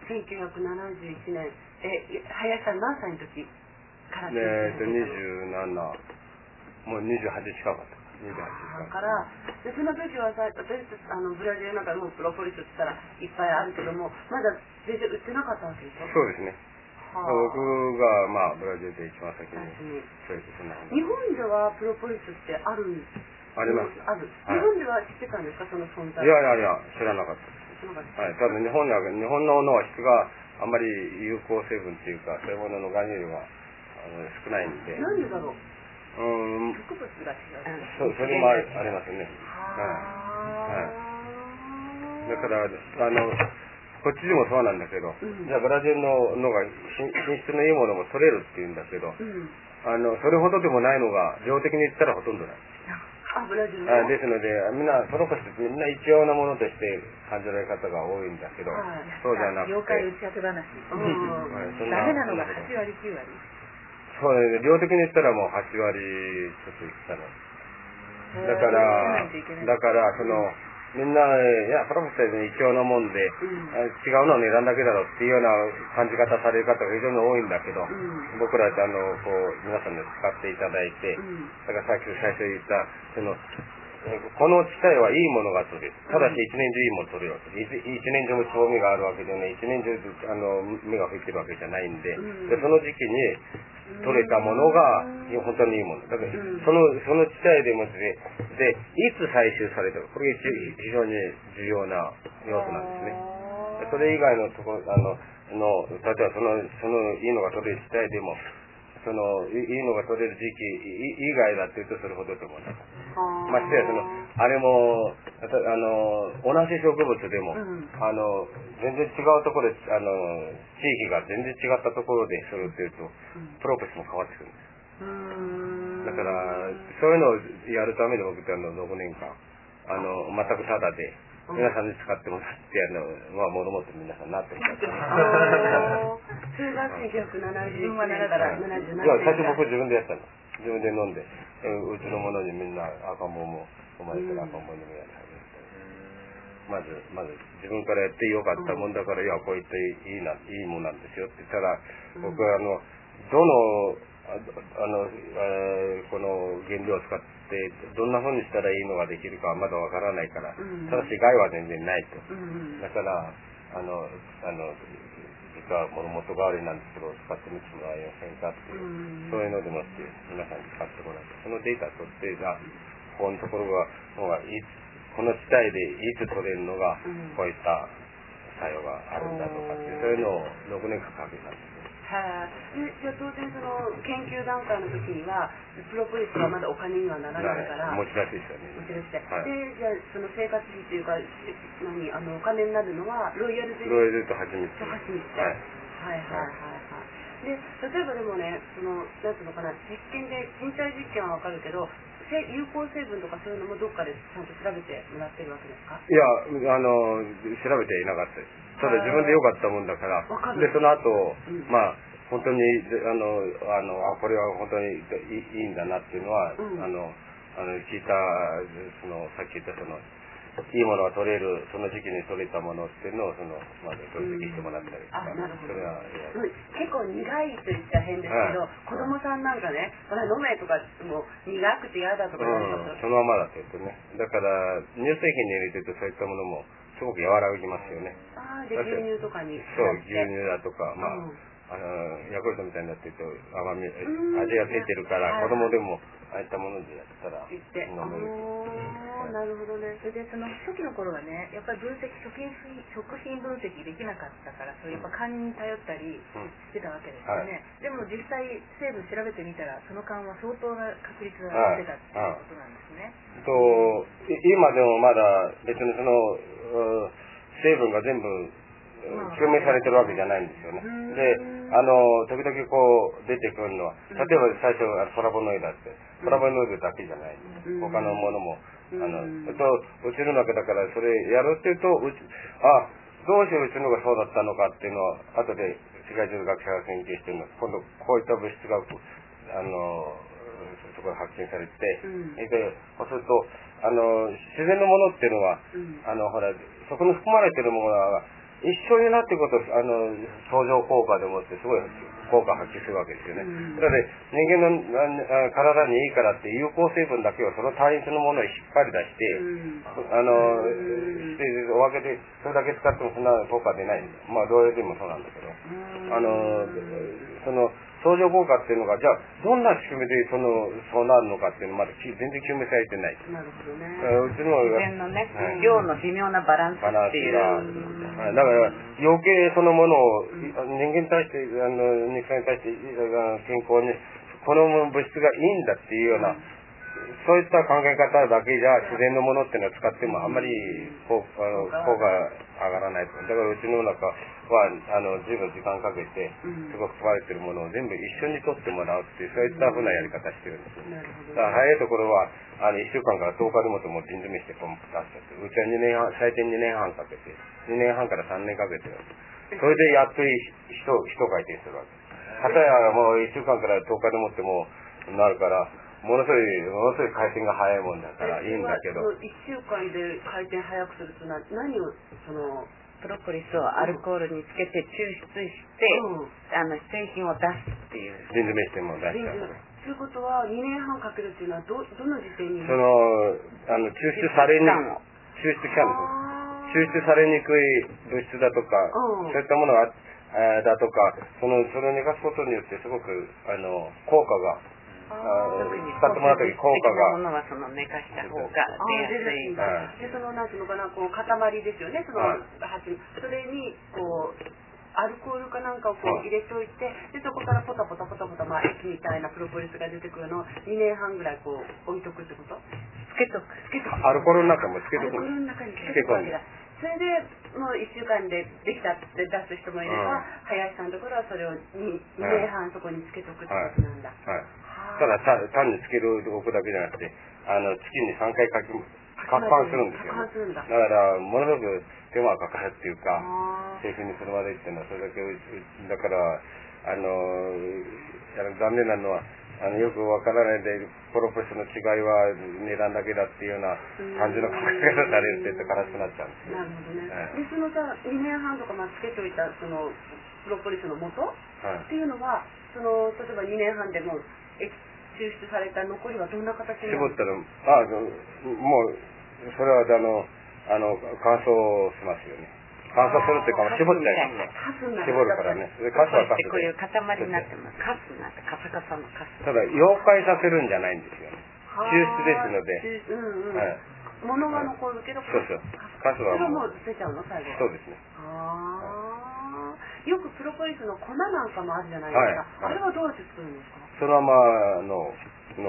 1971年、林さん何歳の時から 27、もう28近かった。 からでその時はさ、私ブラジルなんかもプロポリスって言ったらいっぱいあるけども、まだ全然売ってなかったわけでしょ？ そうですね。僕がブラジルで一番先に日本ではプロポリスってあるんですか？ あります。 日本では知ってたんですか、その存在？ いや知らなかったです。ただ日本のものは質があんまり有効成分っていうか、そういうものの含有量が少ないんで。 なんでだろう？植物が違う。 それもありますね。だからこっちでもそうなんだけど、じゃあブラジルのが品質のいいものも取れるっていうんだけど、それほどでもないのが量的に言ったらほとんどない。 ブラジルですので、みんなプロポリスってみんな一様なものとして感じられ方が多いんだけど、そうじゃなくて。 業界打ち当て話。ダメなのが8割9割。 そうね、量的に言ったらもう8割ちょっといったの。だからみんな、いや、プロポリスって一応のもんで、違うのを値段だけだろっていうような感じ方される方が非常に多いんだけど、僕らって皆さんで使っていただいて、だから最初言った、この地帯はいいものが取れる。ただし一年中いいもの取れるわけで、一年中もつぼみがあるわけでね、一年中芽が吹いてるわけじゃないんで、その時期に取れたものが本当にいいものだから、その地帯でもでいつ採集されたか、これが非常に重要な要素なんですね。それ以外のところ例えばそのいいのが取れる地帯でもいいのが取れる時期以外だっていうとそれほどでもない。 ましてやあれも同じ植物でも、全然違うところで地域が全然違ったところでそれをすると、プロセスも変わってくるんです。だからそういうのをやるために僕って6年間全くタダで皆さんに使ってもらってもともと皆さんなってもらってそれが1971年から77年。 最初僕自分でやったの。自分で飲んで、うちの者にみんな赤ん坊もお前から赤ん坊にもやり始めて、まず自分からやってよかったもんだから、いやこう言っていいもんなんですよって言ったら、僕はどのこの原料を使ってどんな風にしたらいいのができるかはまだわからないから、ただし害は全然ないと。だから実は物元代わりなんですけど使ってみてもらえませんかっていう、そういうのでもって皆さんに使ってもらって、そのデータを取って、ここのところがこの地帯でいつ取れるのがこういった作用があるんだとかっていう、そういうのを6年間かけたんです。 じゃあ当然研究段階の時にはプロポリスはまだお金にはならないから持ち出しですよね。 持ち出して、でじゃあその生活費というかお金になるのはロイヤルゼリーと蜂蜜で、例えばでもねなんていうのかな、実験で人体実験はわかるけど有効成分とかそういうのもどっかでちゃんと調べてもらってるわけですか？ いや調べていなかったです。ただ自分で良かったもんだから、でその後、本当にこれは本当にいいんだなっていうのは、聞いたさっき言ったいいものが取れるその時期に取れたものっていうのをまず分析してもらったりとか、それは結構苦いと言ったら変ですけど、子供さんなんかね、これ飲めとかもう苦くて嫌だとかそのままだと言うとね、だから乳製品に入れてるとそういったものもすごく和らぎますよね。 で牛乳とかにそう牛乳だとかヤクルトみたいになってると味がついてるから子供でもああいったものでやったら飲める。 なるほどね。 それで初期の頃はね、やっぱり食品分析できなかったから、やっぱ勘に頼ったりしてたわけですよね。でも実際成分調べてみたらその勘は相当な確率が出たっていうことなんですね。 今でもまだ別に成分が全部究明されてるわけじゃないんですよね。で、時々出てくるのは、例えば最初トラボノイドってトラボノイドだけじゃない、他のものもうちの中だからそれやるっていうとどうしてうちのがそうだったのかっていうのは後で世界中の学者が研究してるの。今度こういった物質がそこで発見されて、そうすると自然のものっていうのはそこに含まれてるものが一緒になっていくこと相乗効果でもってすごい効果を発揮するわけですよね。なので人間の体にいいからって有効成分だけをその単一のものを引っ張り出してお分けでそれだけ使ってもそんな効果出ないんです。同様でもそうなんだけど相乗効果っていうのがじゃあどんな仕組みでそうなるのかっていうのまだ全然究明されてない。 なるほどね。 うちの自然のね、量の微妙なバランスっていう。 だから余計そのものを人間に対して肉体に対して健康にこの物質がいいんだっていうようなそういった考え方だけじゃ自然のものっていうのを使ってもあんまり効果上がらないと。だからうちの中は随分時間かけてすごく使われているものを全部一緒に取ってもらうっていうそういったふうなやり方してるんです。だから早いところは1週間から10日でもっても瓶詰めしてポンプ出してうちは最低2年半かけて2年半から3年かけてそれでやっと一回転するわけ。かたやもう1週間から10日でもってもなるからものすごい回転が早いもんだからいいんだけど 1週間で回転早くすると何をプロポリスをアルコールにつけて抽出して、製品を出すっていう瓶詰めしても出しちゃう。 ということは2年半かけるっていうのはどの時点に抽出されに抽出されにくい物質だとかそういったものがだとかそれを寝かすことによってすごく効果が使ってもらった時効果がものは寝かした方が出やすい。 でなんていうのかな塊ですよねそれにアルコールかなんかを入れておいてでそこからポタポタ液みたいなプロポリスが出てくるのを2年半ぐらい置いとくってこと？ 使けとく。 アルコールの中もつけとく。 アルコールの中につけとくわけだ。それでもう1週間でできたって出す人もいれば、林さんのところはそれを2年半そこにつけとくってことなんだ。 ただ単につけるおくだけじゃなくて、月に3回活版するんですよ、ね。だからものすごく手間がかかるっていうか、製品にするまでっていうのはそれだけだから残念なのは。よくわからないでプロフェッションの違いは値段だけだっていうような感じの考え方されるって言って悲しくなっちゃうんですよ。 なるほどね。でそのさ2年半とかつけといたそのプロポリスの元、っていうのはその例えば2年半でもう抽出された残りはどんな形になる？ 絞ったらもうそれは乾燥しますよね。乾燥するっていうか絞っちゃいますね。絞るからね。 カスはカスでこういう塊になってます。カスなんてカサカサのカス。 ただ溶解させるんじゃないんですよね。抽出ですので。 物が残るけど、 そうそう。カスはもう捨てちゃうの最後。 そうですね。 よくプロポリスの粉なんかもあるじゃないですか。あれはどうやって作るんですか？ そのままのを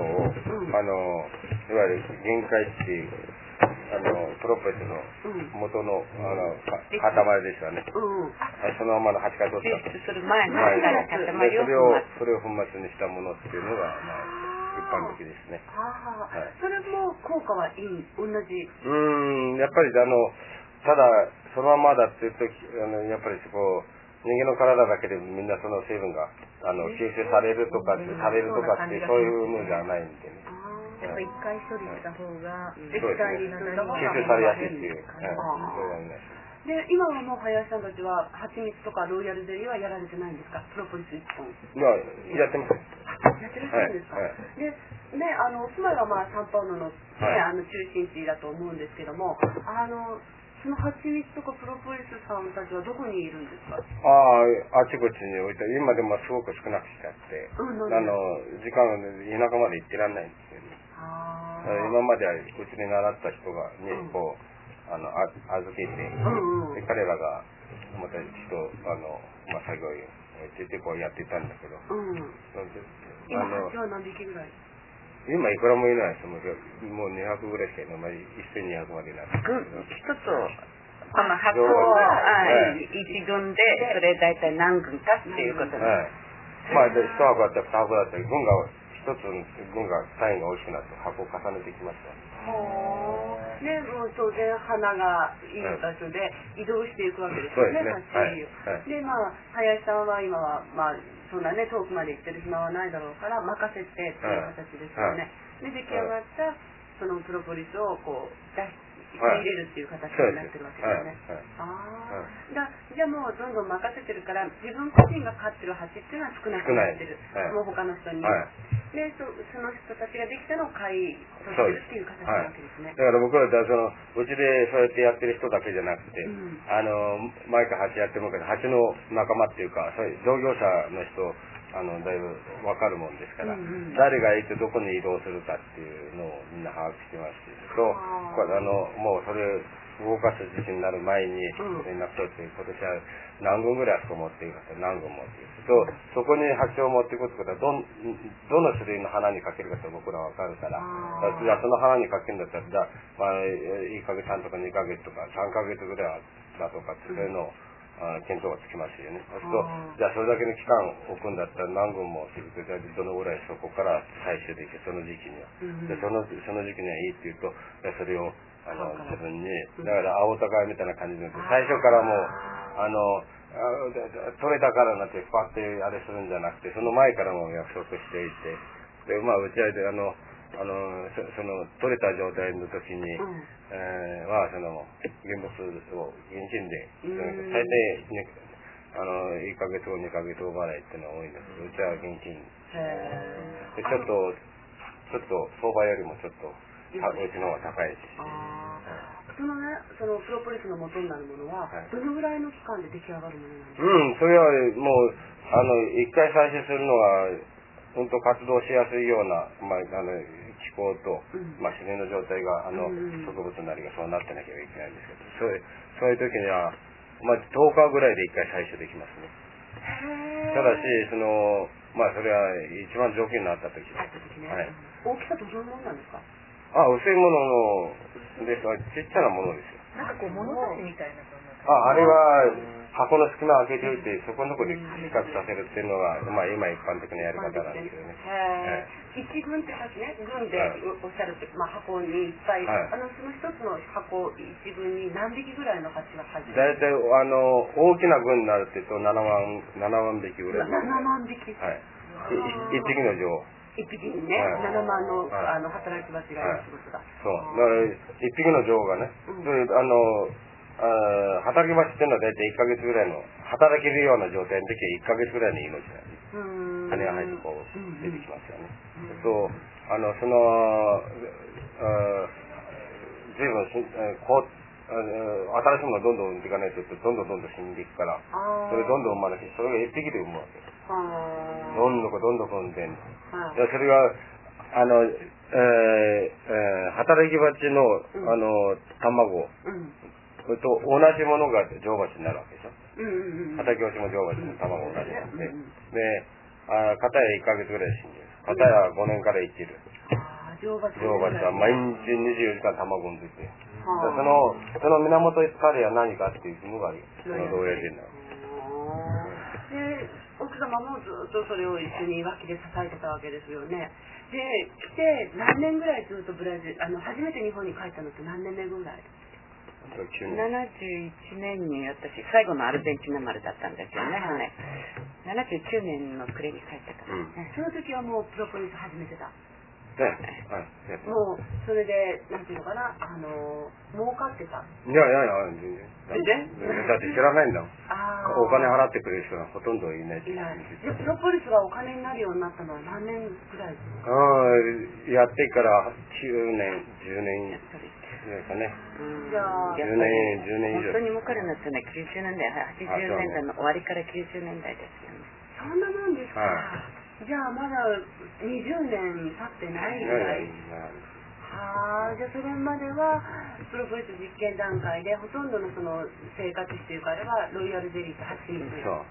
いわゆる限界っていうプロポリスの元の塊ですよね。そのままの8回取った。 それ前の塊をそれを粉末にしたものっていうのが一般的ですね。 それも効果はいい、同じ。 やっぱりただそのままだっていうとやっぱり人間の体だけでみんなその成分が吸収されるとかってそういうのじゃないんでね。 やっぱ一回処理した方が吸収されやすいっていう。 で今はもう林さんたちは蜂蜜とかロイヤルゼリーはやられてないんですか？プロポリス1本。 やってます。 やってらっしゃるんですか？でねお住まいはサンパウロの中心地だと思うんですけどもその蜂蜜とかプロポリスさんたちはどこにいるんですか？ あちこちに置いて今でもすごく少なくしちゃって、時間田舎まで行ってらんないんですよね。今まではうちに習った人がね預けて、彼らがまた作業員を置いてやってたんだけど、 今蜂は何匹ぐらい？ 今いくらもいないです。もう200ぐらいしかいない。1200までなる。 一つこの箱を一軍でそれ大体何軍かっていうことです。 一箱だったら2箱だったり一つ軍が単位が大きくなって箱を重ねてきました。 ね、もう当然花がいい場所で移動していくわけですよね、で林さんは今はそんなね遠くまで行ってる暇はないだろうから任せてっていう形ですよね。で出来上がったそのプロポリスを仕入れるっていう形になってるわけですね。じゃあもうどんどん任せてるから自分個人が飼ってる蜂っていうのは少なくなってる。もう他の人に。でその人たちができたのを買い取ってるっていう形なわけですね。 だから僕らうちでそうやってやってる人だけじゃなくて、前から蜂やってるけど蜂の仲間っていうかそういう同業者の人だいぶ分かるもんですから、誰がいてどこに移動するかっていうのをみんな把握してますし、もうそれ動かす時期になる前に連絡取って今年は何軍ぐらいあそこ持っていくか何軍持っていくとそこに蜂を持っていくってことはどの種類の花にかけるかって僕らは分かるからじゃあその花にかけるんだったらじゃあ1ヶ月半とか2ヶ月とか3ヶ月ぐらいだとかってそういうのを検討がつきますよね。そうするとじゃあそれだけの期間置くんだったら何軍もするとどのぐらいそこから採取できるその時期にはその時期にはいいっていうとそれを自分にだから青高みたいな感じで最初からもう取れたからなってパッてあれするんじゃなくてその前からも約束していてでうちでその取れた状態の時にその現物を現金で最低1ヶ月後2ヶ月後払いっていうのは多いんですけどうちは現金でちょっと相場よりもちょっとうちの方が高いしそのプロポリスの元になるものはどのぐらいの期間で出来上がるものなんですか？ それはもう一回採取するのは本当活動しやすいような気候と自然の状態が植物なりがそうなってなきゃいけないんですけどそういう時には10日ぐらいで一回採取できますね。ただしそれは一番条件のあった時大きさどのものなんですか？ 薄いものですが、ちっちゃなものですよ。 なんかこう物差しみたいな。 あれは箱の隙間を開けておいて、そこのところで比較させるっていうのが、まあ今一般的なやり方なんですよね。 一軍ってさっきね、軍でおっしゃるって、まあ箱にいっぱい、その一つの箱一軍に何匹ぐらいの蜂が入ってる？ 大体大きな軍になるって言うと7万匹ぐらい。 7万匹。 はい。一匹の女王。 一匹にね、7万の働き蜂がいるってことだ。 そう。だから一匹の女王がね、働き蜂っていうのは大体1ヶ月ぐらいの働けるような状態の時は1ヶ月ぐらいの命なんです。羽が生えてこう出てきますよね。その随分新しいものどんどん産んでいかないとどんどん死んでいくから、それどんどん生まれて、それが1匹で産むわけです。どんどん産んでんの。それが働き蜂の卵それと同じものが女王蜂になるわけでしょ。働き蜂も女王蜂の卵が同じなんで、片や1ヶ月ぐらい死んでる。片や5年から生きる。女王蜂は毎日24時間卵を産んでて、その源に彼は何かっていうのがその牢屋人なの。 で、奥様もずっとそれを一緒に脇で支えてたわけですよね。で、来て何年ぐらいずっとブラジル、初めて日本に帰ったのって何年目ぐらい ？71年に私最後のアルゼンチン生まれだったんですよね。79年の暮れに帰ったから、 その時はもうプロポリス始めてた。 もうそれでなんていうのかな、儲かってた。 いや全然だって知らないんだもん。お金払ってくれる人がほとんどいない。 プロポリスがお金になるようになったのは何年くらいですか？ やってから9年10年ですかね。10年以上。 本当に儲かるようになったのは90年代80年代の終わりから90年代ですよね。 そんなもんですか。じゃあまだ20年経ってないぐらい。じゃあそれまではプロポリス実験段階でほとんどのその生活費というかあれはロイヤルゼリーと蜂蜜。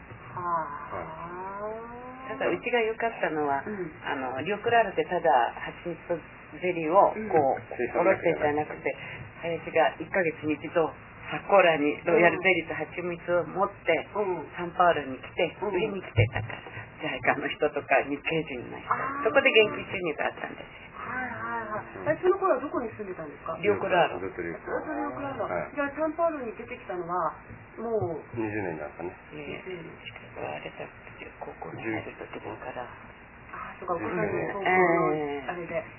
ただうちが良かったのは、リオクラールでただ蜂蜜とゼリーをこうおろしてじゃなくて、林が1ヶ月に一度サッコーラにロイヤルゼリーと蜂蜜を持ってサンパウロに来て売りに来てたから、JICAの人とか日系人の人、そこで現金収入があったんですよ。 その頃はどこに住んでたんですか？ リオクラール。 リオクラール。じゃあサンパウロに出てきたのはもう 20年だったね。 あれだ高校に入る時だから。 そうか、お子さんの高校のあれで。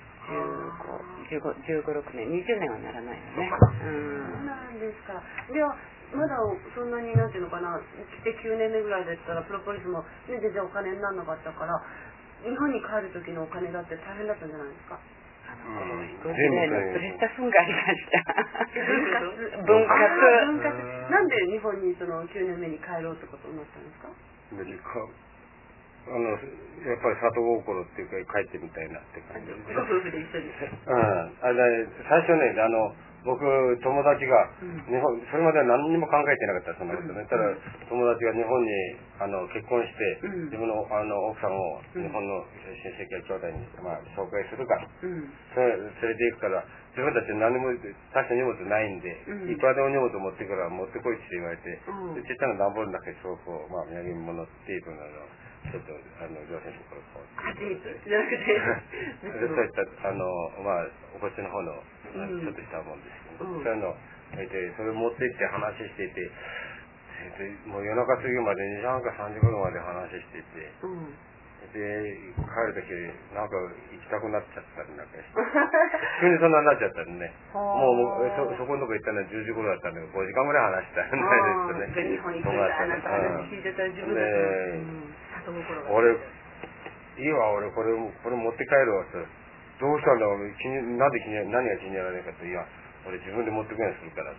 15、16年、20年はならないのね。 そうなんですか。ではまだそんなになんていうのかな、来て9年目ぐらいだったらプロポリスも、全然お金にならなかったから日本に帰る時のお金だって大変だったんじゃないですか ？50年のプレスタソンがありました。 分割。なんで日本にその9年目に帰ろうってことになったんですか？ やっぱり里心っていうか帰ってみたいなって感じで。 ご夫婦で一緒に。 最初ね、僕友達が日本、それまでは何にも考えてなかったそんなことね。ただ友達が日本に結婚して自分の奥さんを日本の親戚や兄弟に紹介するから、連れて行くから自分たち何も大した荷物ないんで、いくらでも荷物持ってくから持ってこいって言われて、ちっちゃな段ボールの中にそう土産物テープなのちょっと両親のところこうじゃなくてそういったこっちの方のちょっとしたもんですけど、そういうのそれを持って行って話していて、もう夜中過ぎまで2時半か3時頃まで話していて、で帰る時なんか行きたくなっちゃったりなんかして急にそんなになっちゃったんでね、もうそこのとこ行ったのは10時頃だったんで5時間ぐらい話したんですよね。日本に来るからなんか話聞いてたら自分たちの俺いいわ、俺これ持って帰るわって、どうしたんだろう、何が気にならないかって、いや俺自分で持ってくるようにするからって。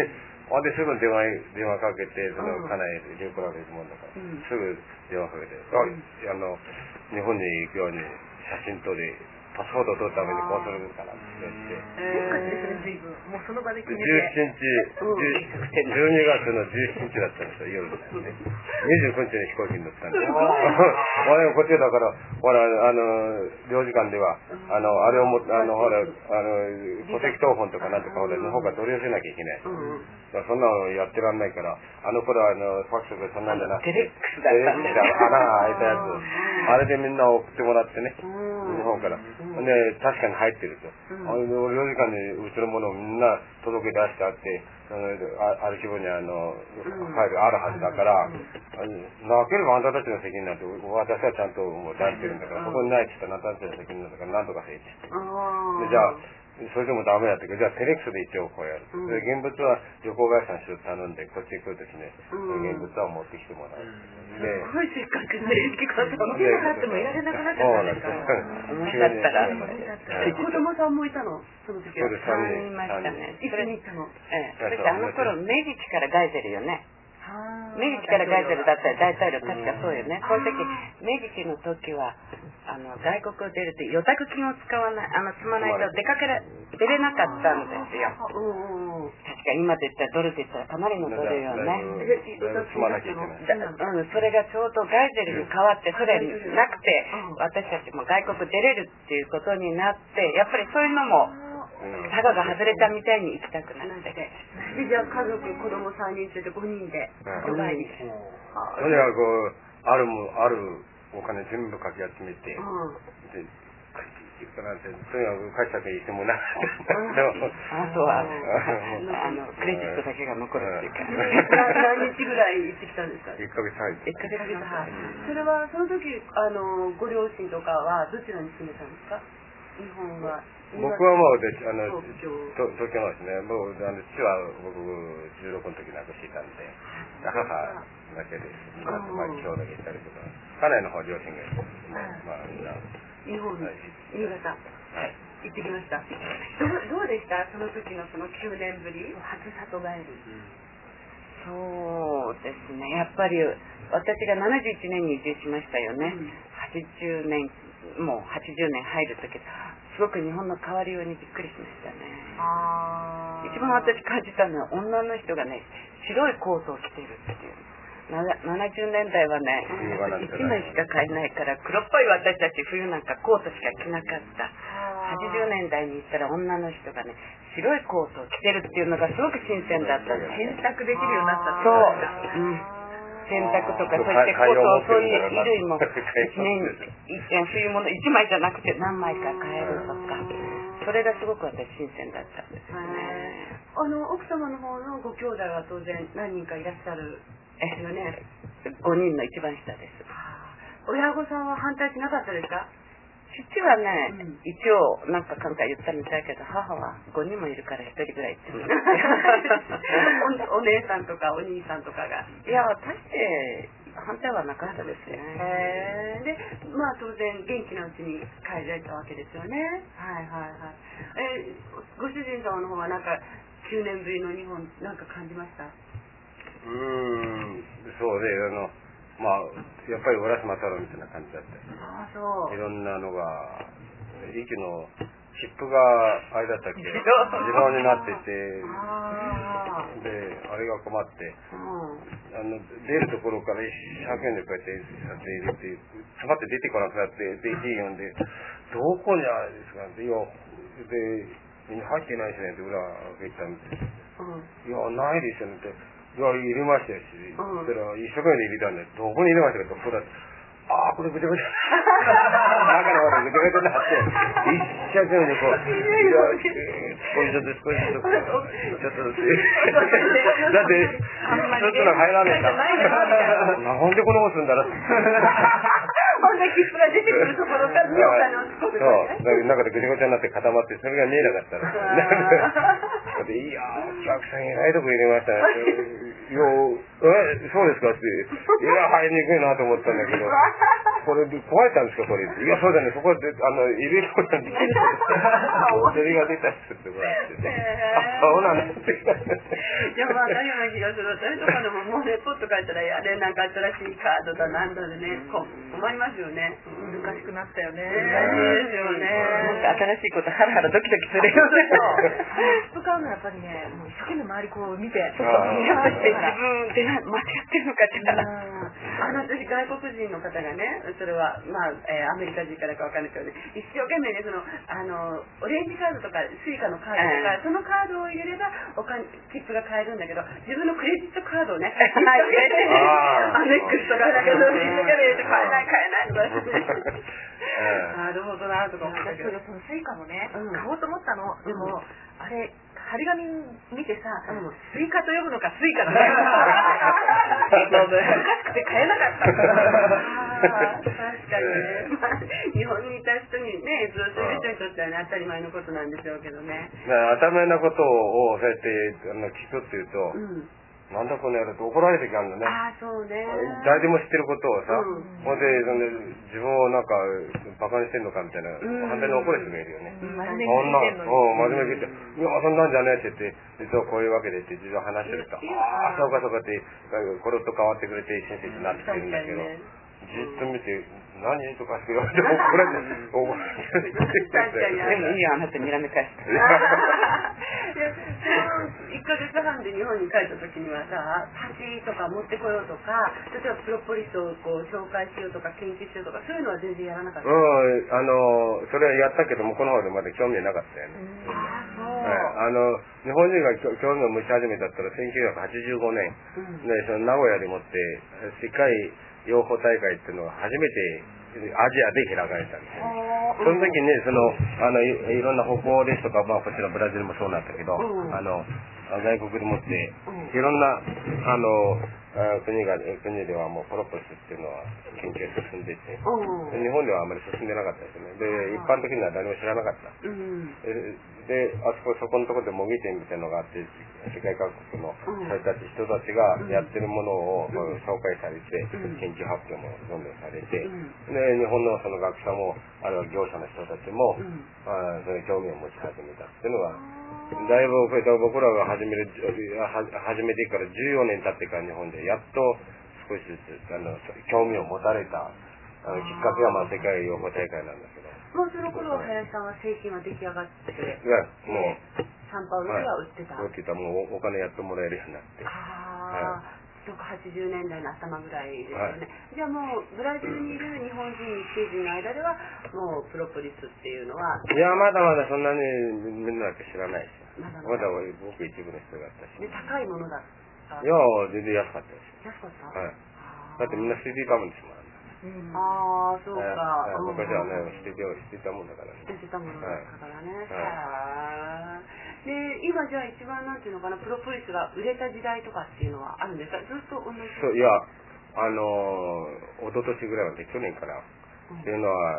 ほんですぐ電話かけて、その家内でリオクラール行くもんだから、すぐ電話かけて、日本に行くように写真撮りパスポートを取るためにこうするからって言って。 もうその場で決めて。 17日、12月の17日だったんですよ、夜だよね。29日に飛行機に乗ったんですよ。こっちだから、ほら、領事館では、あれをも、ほら、戸籍謄本とかなんとか、ほら、日本から取り寄せなきゃいけない。そんなのやってらんないから、あの頃はファックスでそんなんじゃなくて、 テレックスだったんで、 穴が開いたやつ、あれでみんな送ってもらってね、日本から。で、確かに入ってると。領事館にうちのものをみんな届け出してあって、アルキブにファイルあるはずだから、なければあんたたちの責任なんて、私はちゃんともう出してるんだから、そこにないって言ったらあんたたちの責任なんだから、なんとかせいって。で、じゃあ、それでもダメだってじゃあテレックスで一応こうやる。で現物は旅行会社に頼んで、こっちに来るときね、現物は持ってきてもらう。 で、すごいせっかくね、見てなかったもいられなくなっちゃったんですから。 思い立ったら。 子供さんもいたのその時は。 3人いましたね。 一緒に行ったの。 それであの頃、メディチからガイゼルよね。メディチからガイゼルだったら大統領確かそうよね。その時メディチの時は外国を出るって予託金を使わない積まないと出れなかったんですよ。確か今で言ったらドルで言ったらかなりのドルよね。それがちょうどガイゼルに変わってそれなくて私たちも外国出れるっていうことになってやっぱりそういうのもタガが外れたみたいに行きたくなって。 じゃあ家族子供3人連れて5人でドバイに。 とにかくあるお金全部かき集めて、で、とにかく返したくしてもなかったんだけど、 あとはクレジットだけが残るっていうか。 何日ぐらい行ってきたんですか？1 ヶ月半。 1ヶ月半。それはその時ご両親とかはどちらに住んでたんですか？日本は。 僕はもう東京のですね。もう父は僕16の時亡くしていたんで、母だけです。あと兄弟がいたりとか、家内の方両親がいて、みんな日本に新潟行ってきました。どうでした？その時のその9年ぶり初里帰り。 そうですね。やっぱり私が71年に移住しましたよね。80年もう80年入る時すごく日本の変わりようにびっくりしましたね。一番私感じたのは女の人がね白いコートを着てるっていう。70年代はね1枚しか買えないから黒っぽい私たち冬なんかコートしか着なかった。80年代に行ったら女の人がね白いコートを着てるっていうのがすごく新鮮だったんです。 選択できるようになったそう。洗濯とかそしてコートそういう衣類も1年冬物1枚じゃなくて何枚か買えるとかそれがすごく私新鮮だったんですよね。 奥様の方のご兄弟は当然何人かいらっしゃるよね。 5人の一番下です。 親御さんは反対しなかったですか？ 父はね、一応なんか言ったみたいけど母は5人もいるから1人ぐらいってお姉さんとかお兄さんとかがいや大して反対はなかったですね。 で当然元気なうちに帰られたわけですよね。ご主人様の方はなんか9年ぶりの日本なんか感じました？ そうでやっぱり浦島太郎みたいな感じだったり、いろんなのが息の湿布があれだったっけ自動になっていてであれが困って出るところから一生懸命こうやって撮影入れて詰まって出てこなくなってで1位読んでどこにあるんですかってでみんな入ってないしねって裏開けたんですいやないですよねっていや、入れましたよし、そしたら一生懸命入れたんで、どこに入れましたかと、ここだって、これぐちゃぐちゃ。中の方でぐちゃぐちゃになって、一生懸命こう、少しずつ、ちょっとずつ。だって、ちょっとの入らねえか。なんでこのことすんだろう。 ほんで切符が出てくるところから見ようかなってことそう、中でぐちゃぐちゃになって固まって、それが見えなかったら。いやお客さん偉いとこ入れましたね。そうですかって。入りにくいなと思ったんだけど。 これ壊れたんですかこれ。いやそうだね、そこで入れることができる。お釣りが出たりするってこうやってね。そうなんです。 いやまあ何ような気がする。私とかでももうねポッと書いたらあれなんか新しいカードだなんだでね困りますよね。 難しくなったよね。 難しいですよね。 なんか新しいことハラハラドキドキするよね。 使うのやっぱりね、もう一生懸命周りこう見て、 やっぱり自分で間違ってるのかって言ったら。 私外国人の方がね、それはまあ、アメリカ人からかわかんないけどね、一生懸命ねオレンジカードとかスイカのカードとか、そのカードを入れれば切符が買えるんだけど、自分のクレジットカードをね、アメックスとかだけど一生懸命入れて買えないとかなるほどなとか思ったけど、 そのスイカもね、買おうと思ったの。でもあれ張り紙見てさ、スイカと読むのかスイカと読むのかおかしくて買えなかった。 確かにね、まあ、日本にいた人にね、ずっといる人にとってはね、当たり前のことなんでしょうけどね。 当たり前なことをそうやって聞くっていうと、なんだこの野郎って怒られる時あるのね。 そうね。 誰でも知ってることをさ、ほんで自分をなんかバカにしてんのかみたいな、反対に怒る人がいるよね。 真面目に聞いてんのに。 真面目に聞いて、いやそんなんじゃねえって言って、実はこういうわけでって実は話してると、そうかそうかってコロッと変わってくれて親切になってくるんだけど、じっと見て何とかして言われて怒られて怒られてでもいいよ、あなたにらめ返して。 1ヶ月半で日本に帰った時にはさ、鉢とか持ってこようとか、例えばプロポリスをこう紹介しようとか研究しようとか、そういうのは全然やらなかった。 それはやったけど向こうの方でまだ興味なかったよね。日本人が興味を持ち始めたったら1985年、その名古屋でもって世界養蜂大会っていうのが初めてアジアで開かれたんですよね。その時にね、いろんな北欧ですとか、まあこちらブラジルもそうなんだけど、外国でもっていろんな国ではもうプロポリスっていうのは研究が進んでいて、日本ではあまり進んでなかったですね。で、一般的には誰も知らなかった。で、そこのところで模擬店みたいなのがあって、世界各国の人たちがやってるものを紹介されて、研究発表もどんどんされて、で、日本のその学者も、あるいは業者の人たちも、それに興味を持ち始めたっていうのが、だいぶ僕らが始めてから14年経ってから日本でやっと少しずつ興味を持たれたきっかけが世界養蜂大会なんだけど、 もうその頃林さんは製品は出来上がって、 いやもうサンパウロでは売ってた、 売ってた、もうお金やってもらえるようになって、 80年代の頭ぐらいですよね。じゃあもうブラジルにいる日本人日系人の間ではもうプロポリスっていうのは、 いやまだまだそんなにみんなだけ知らないし、まだごく一部の人だったし、 で高いものだった。 いや全然安かったです。 安かった。 はい。だってみんな CD 買うんですもん。 そうか。 昔はね捨てたもんだからね。 捨てたものだからね。で今じゃあ一番なんていうのかな、プロポリスが売れた時代とかっていうのはあるんですか？ずっと同じ。 そういや一昨年ぐらいまで去年からっていうのは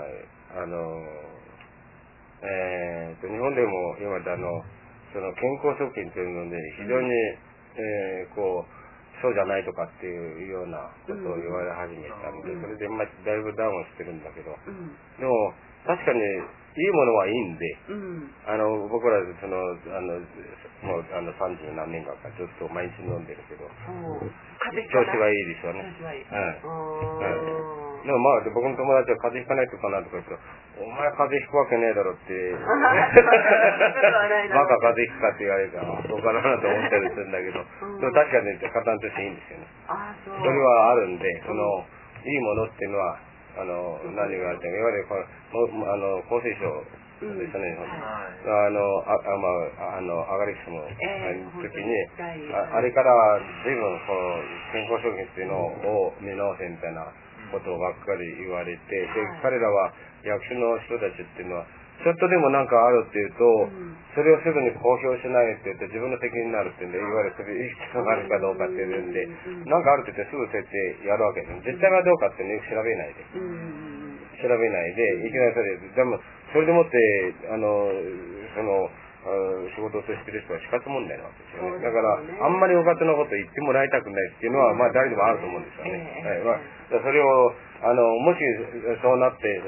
日本でも今までその健康食品というので非常にそうじゃないとかっていうようなことを言われ始めたので、それでだいぶダウンしてるんだけど、でも確かにいいものはいいんで、僕らもう30何年間かずっと毎日飲んでるけど、調子はいいですよね。でもまあ僕の友達は風邪ひかないとかなとか言うと、お前風邪ひくわけねえだろってバカ風邪ひくかって言われるからそうかなと思ったりするんだけど、でも確かに加担としていいんですよね。それはあるんで、そのいいものっていうのは何があってもいわゆる厚生省ですね、アガリスムの時にあれから随分健康食品っていうのを見直せみたいなことばっかり言われて、で彼らは役所の人たちっていうのはちょっとでもなんかあるっていうと、それをすぐに公表しないって言って自分の責任になるっていうんで、いわゆるそれいい人があるかどうかっていうんで、なんかあるって言ってすぐ設定やるわけです。実態がどうかっていうのを調べないでいきなりそれでもそれでもって仕事としてる人は死活問題なわけですよね。だからあんまりうかつなこと言ってもらいたくないっていうのはまあ誰でもあると思うんですよね。それをもしそうなって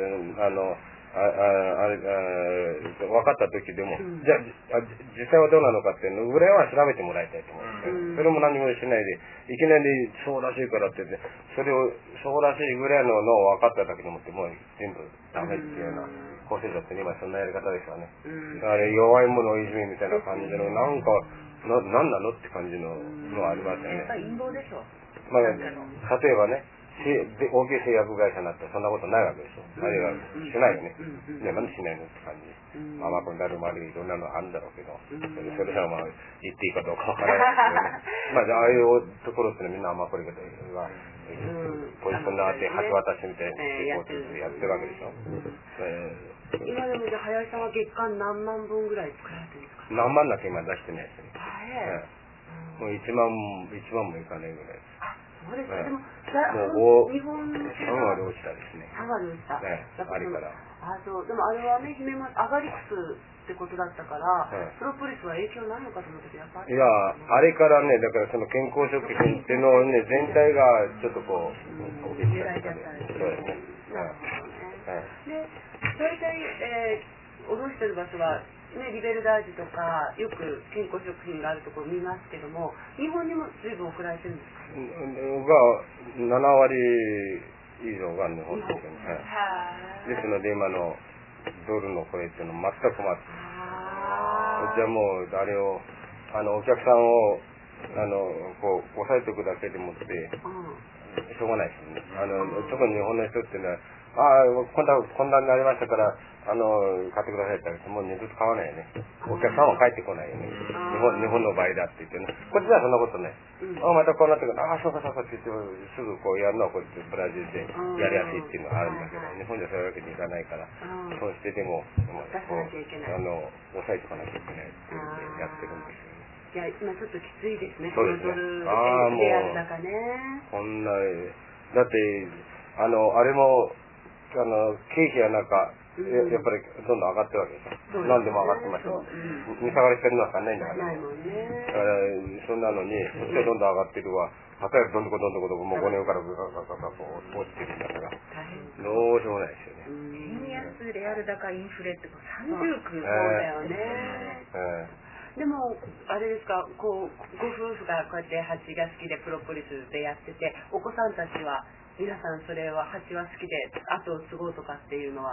分かった時でも、じゃあ実際はどうなのかっていうのぐらいは調べてもらいたいと思うんですけど、それも何もしないでいきなりそうらしいからって言ってそれをそうらしいぐらいのを分かっただけでもってもう全部ダメっていうような構成者って今そんなやり方ですよね。だから弱いものをいじめみたいな感じのなんか何なのって感じのありますよね。 やっぱり陰謀でしょ。 まあ、例えばね大きい製薬会社になってそんなことないわけでしょ。あるいはしないよね。なんでしないのって感じ。まあこれなるまでいろんなのあるんだろうけど、それはまあ言っていいかどうかわからないですけどね。まあああいうところってみんな甘こり方がポジションがあって橋渡しみたいにやってるわけでしょ。 今でもじゃあ林さんは月間何万本ぐらい作られてるんですか？ 何万だけ今出してないですね。もう1万もいかないぐらいです。 そうですか。でも日本の 3割落ちたですね。 3割落ちた。 あれから。 そう。でもあれはね、姫松アガリクスってことだったから、プロポリスは影響ないのかと思ったけど、やっぱり。 いや、あれからね、だからその健康食品っていうのをね、全体がちょっとこう、 揺らいじゃったり。 そうですね。なるほどね。で、大体、卸してる場所は、ね、リベルダージとかよく健康食品があるところ見ますけども、日本にも随分送られてるんですか？ が7割以上が日本ですよね。ですので今のドルのこれっていうの全く困ってじゃあもうあれをお客さんをこう押さえておくだけでもってしょうがないですよね。特に日本の人っていうのはこんなになりましたから買ってくださいって言ったらもう二度と買わないよね。お客さんは帰ってこないよね。日本の場合だって言ってね。こっちはそんなことない。またこうなってくるそうかって言ってすぐこうやるのはこっちブラジルでやりやすいっていうのがあるんだけど、日本じゃそういうわけにいかないからそうしてでも抑えておかなきゃいけないっていうんでやってるんですよね。 いや今ちょっときついですね。 そうですね。 レアル高ね。 こんなだってあれも経費やなんかやっぱりどんどん上がってるわけですよ。何でも上がってますよ。値下がりしてるのは分かんないんだから。だからそんなのにそっちはどんどん上がってるわ。例えばどんどこもう5年から落ちてるんだからどうしようもないですよね。 円安レアル高インフレって三重苦。 そうだよね。でもあれですか、ご夫婦がこうやって蜂が好きでプロポリスでやってて、お子さんたちは皆さんそれは蜂は好きで後を継ごうとかっていうのは。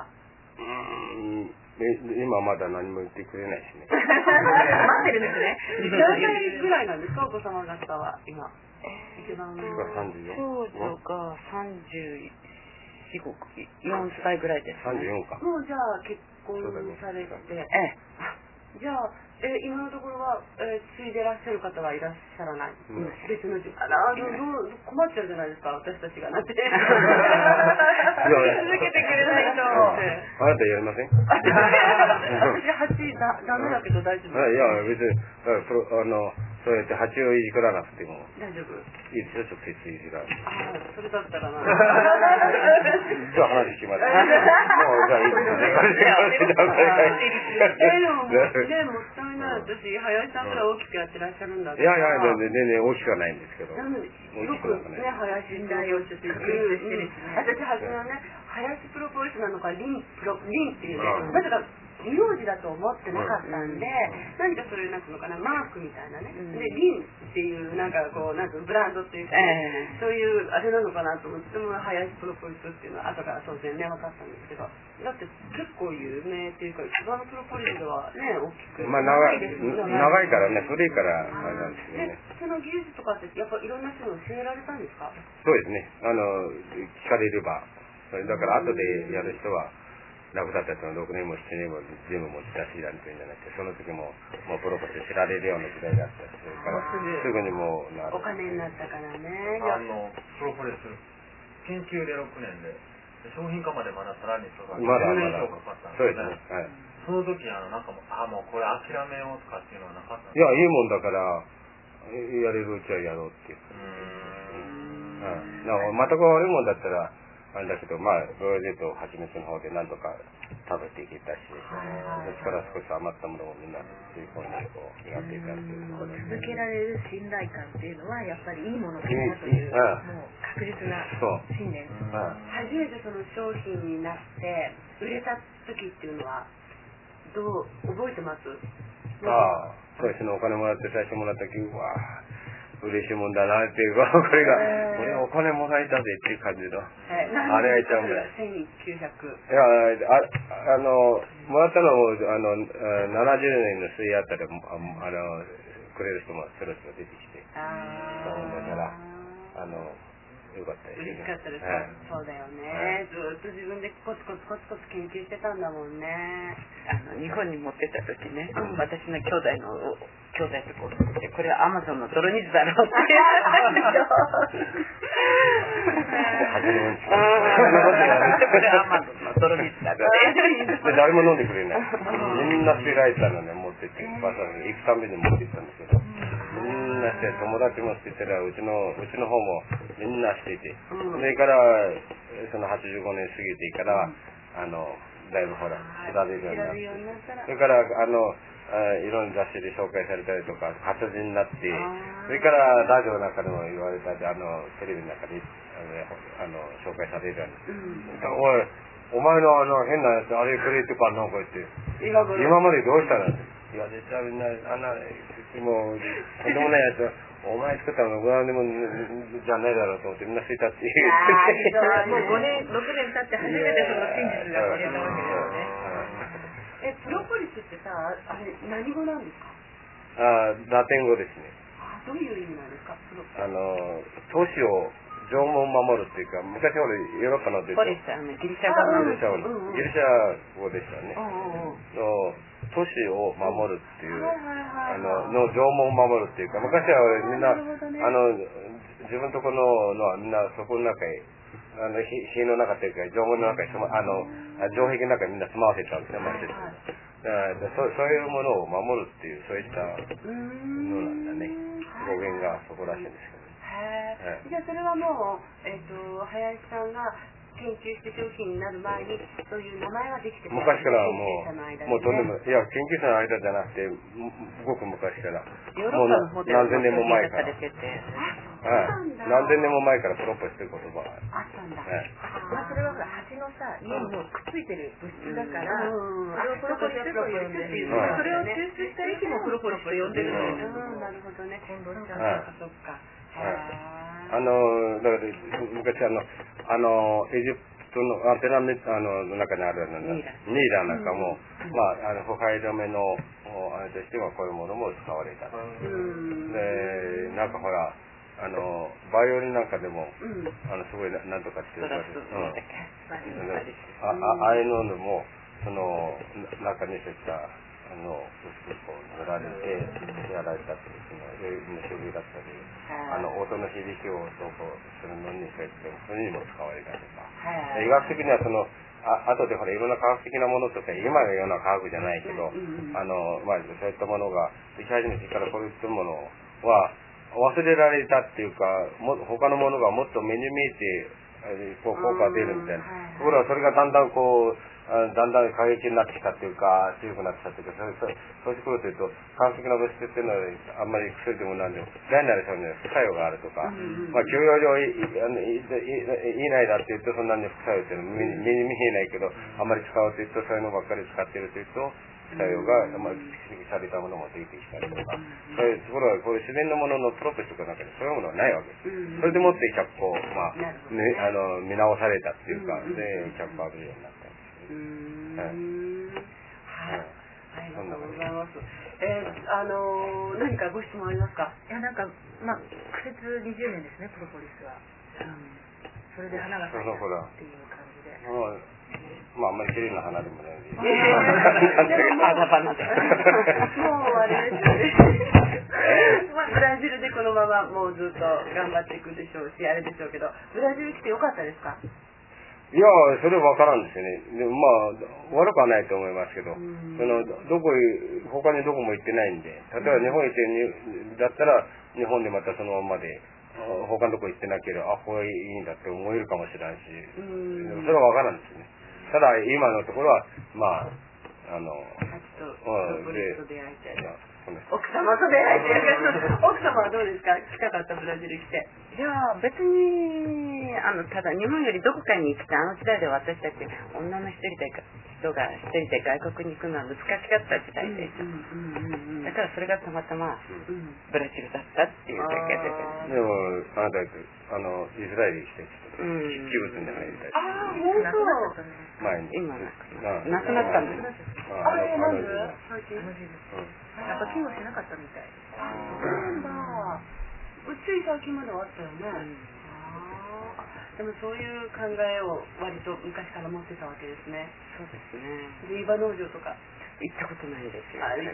今まだ何も言ってくれないしね。 待ってるんですね。 何歳ぐらいなんですか、お子様方は今。一番長女が34歳ぐらいですね。 34か。 もうじゃあ結婚されて、じゃあ今のところは継いでらっしゃる方はいらっしゃらない。別の困っちゃうじゃないですか、私たちがなって。続けてくれないと。 あなたやりません？ 私ダメだけど大丈夫。 いや別にそうやって蜂をいじくらなくても大丈夫。 いいですよ、直接いじられる。 それだったらな。 じゃあ話聞きます。もうじゃあいいですね。 でもね、もったいない。私林さんぐらい大きくやってらっしゃるんだけど。 いや全然大きくはないんですけど。 なのでよくね林さんをちょっと私初めはね林プロポリスなのかリンっていうね、まさか名字だと思ってなかったんで、何かそういうなんていうのかなマークみたいなね、でリンっていうなんかこうなんかブランドっていうか、そういうあれなのかなと思っても林プロポリスっていうのは後から当然ね分かったんですけど、だって結構有名っていうか一番プロポリスではね大きく長いからね、古いからあれなんですけどね。 その技術とかってやっぱいろんな人に教えられたんですか？ そうですね。聞かれればだから後でやる人はラクダたちの6年も7年も全部持ち出しなんていうんじゃなくて、その時もうプロポリス知られるような時代だったし、それからすぐにもうお金になったからね。 プロポリス研究で6年で商品化までまださらに10年以上かかったんですね。そうですね。はい。その時なんかもうこれ諦めようとかっていうのはなかったんですか？ いや、いいもんだからやれるうちはやろうっていう。全く悪いもんだったらあれだけど、まあロイヤルジェット蜂蜜の方で何とか食べていけたし、そっから少し余ったものをみんなそういう方にこうやっていたっていう。 続けられる信頼感っていうのはやっぱりいいものだなという、もう確実な信念。 初めてその商品になって売れた時っていうのはどう覚えてます？ そうですね、お金もらって最初もらった時、うわ嬉しいもんだなっていう、これが、俺お金もらえたぜっていう感じの、あれが一番ぐらい。 1900。 いや、もらったのも、70年の水あたりでくれる人もそろそろ出てきて、だから、よかったですね。 嬉しかったです。そうだよね。ずっと自分でコツコツ研究してたんだもんね。 日本に持ってた時ね、私の兄弟とこってこれはアマゾンの泥水だろうって言ったんですよ。これはアマゾンの泥水だって。 誰も飲んでくれない。みんな捨てられたのね、持ってって、バス行くたびに持って行ったんですけど、みんなして、友達も捨ててら、うちの方もみんな捨てて、それからその85年過ぎてからだいぶほら知られるようになって、それからいろんな雑誌で紹介されたりとか活字になって、それからラジオなんかでも言われたりテレビの中で紹介されるように、お前の変なやつあれくれってかなんか言って、今までどうしたの？いや絶対みんなもうとんでもないやつお前作ったの僕はでもじゃないだろうと思ってみんな捨てたっていう。 もう5年6年経って初めてその真実が知れたわけですね。 プロポリスってさ、あれ何語なんですか？ ラテン語ですね。 どういう意味なんですか？ 都市を縄文を守るっていうか、昔ほらヨーロッパのポリスギリシャ語でしたね。都市を守るっていうの縄文を守るっていうか、昔はみんな自分のところのはみんなそこの中へ火の中っていうか縄文の中へ城壁の中にみんな住まわせたんですね。そういうものを守るっていうそういったのなんだね。語源がそこらしいんですけど。 じゃあそれはもう林さんが研究して商品になる前にそういう名前ができてた。 昔からもうとんでもいや研究者の間じゃなくてごく昔からヨーロッパの方で何千年も前から何千年も前からプロポしてる言葉があったんだ。 それは蜂のさ家にもくっついてる物質だから、それをプロポリスと呼んでるっていう、それを抽出した液もプロポリスと呼んでるのよ。 なるほどね。 混同しちゃった。そっか。 だから昔エジプトのピラミッドの中にあるニーラなんかも、腐敗止めのあれとしてはこういうものも使われた。でなんかほらバイオリンなんかでもすごいなんとかっていうか、ああいうのもその中にそういった薄くこう塗られてやられたってですね、虫類だったり音の響きをどうこうするのにそういったそれにも使われたりとか、医学的には後でほらいろんな科学的なものとか今のような科学じゃないけどそういったものができ始めてからこういったものは忘れられたっていうか他のものがもっと目に見えて効果が出るみたいなところはそれがだんだん過激になってきたっていうか強くなってきたっていうかそうしてくるというと化学的な物質っていうのはあんまり薬でもなんでも何なりそうに副作用があるとか休養上以内だって言うとそんなに副作用っていうのは目に見えないけどあんまり使うというとそういうのばっかり使っているというと副作用が指摘されたものも出てきたりとかそういうところはこういう自然のもののプロペスとかなんかでそういうものはないわけです。それでもって100個見直されたっていうかで100個あるようになった。 ありがとうございます。何かご質問ありますか？ いや苦節20年ですね、プロポリスは。それで花が咲いたっていう感じで。 あんまり綺麗な花でもないんで。 でももうあれですよね。ブラジルでこのままもうずっと頑張っていくでしょうし、あれでしょうけど、ブラジル来てよかったですか？ いやそれは分からんですよね。でも悪くはないと思いますけど、他にどこも行ってないんで、例えば日本行ってだったら日本でまたそのままで他のとこ行ってなければ、あ、これいいんだって思えるかもしれないし、それはわからんですね。ただ、今のところは、まあ、 奥様と出会いたい。奥様はどうですか？近かったブラジル来て。 いや別にただ日本よりどこかに来た時代で私たち女の人が一人で外国に行くのは難しかった時代でした。だからそれがたまたまブラジルだったっていうだけで。 でもあなたイスラエルに来てキブツに入りたい。 ああ本当。 前に今亡くなったんです。 なんで？ やっぱ機能しなかったみたい。 そうなんだ。つい最近まではあったよね。でもそういう考えを割と昔から持ってたわけですね。 そうですね。 リーバ農場とか行ったことないですよ。 い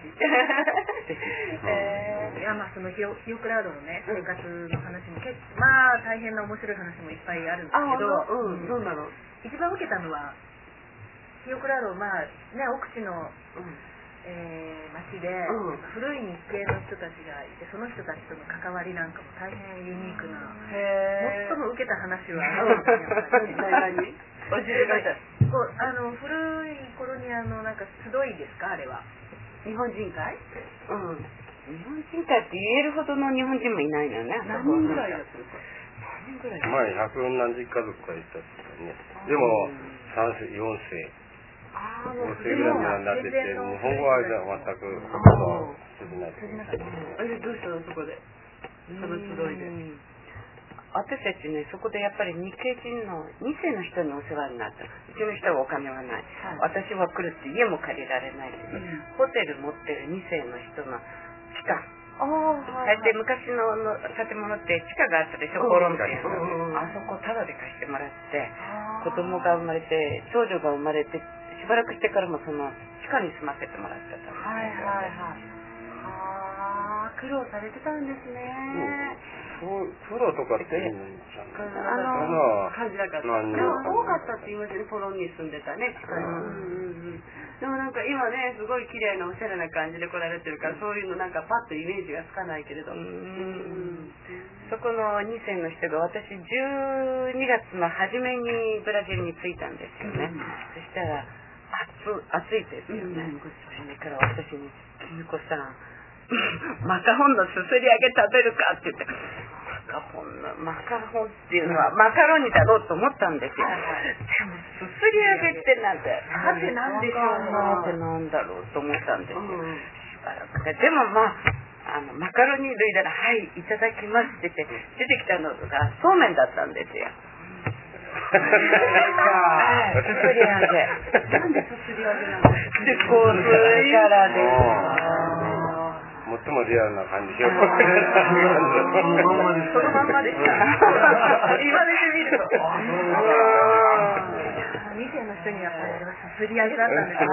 やそのヒオクラードのね生活の話も大変な面白い話もいっぱいあるんですけど、 どうなの？ 一番受けたのはヒオクラード奥地の町で、古い日系の人たちがいて、その人たちとの関わりなんかも大変ユニークな、最も受けた話は何？教えてください。 古い頃になんか集いですかあれは？ 日本人会？ 日本人会って言えるほどの日本人もいないのよね。 何人ぐらいだったのか？ 前100何十家族かいたってね。でも3世4世5世ぐらいになってて、日本語はじゃあ全く通じないですね。 どうしたのそこで？その集いで。 私たちね、そこでやっぱり日系人の2世の人にお世話になった。うちの人はお金はない。私は来るって家も借りられないし、ホテル持ってる2世の人の地下。で昔の建物って地下があったでしょ、コロンっていうの。あそこタダで貸してもらって、子供が生まれて、長女が生まれて、しばらくしてからもその地下に住ませてもらってたんですよ。苦労されてたんですね。 プロとかって感じなかった。多かったって言いますよね、ポロンに住んでたね、地下に。でもなんか今ね、すごい綺麗なおしゃれな感じで来られてるから、そういうのなんかパッとイメージがつかないけれど。 そこの2世の人が私12月の初めにブラジルに着いたんですよね。そしたら暑いですよね。それから私に「きみこさんマカホンのすすり揚げ食べるか?」って言って、マカホンっていうのはマカロニだろうと思ったんですよ。でもすすり揚げってなんてなんでしょうなってなんだろうと思ったんですよ。しばらくでもマカロニ類ならはいいただきますって言って出てきたのがそうめんだったんですよ。すすり揚げ。 なんですすり揚げなの？ で香水からです。 最もリアルな感じで。そのまんまでした。言われてみると。 2世の人にはすすり揚げだったんですね。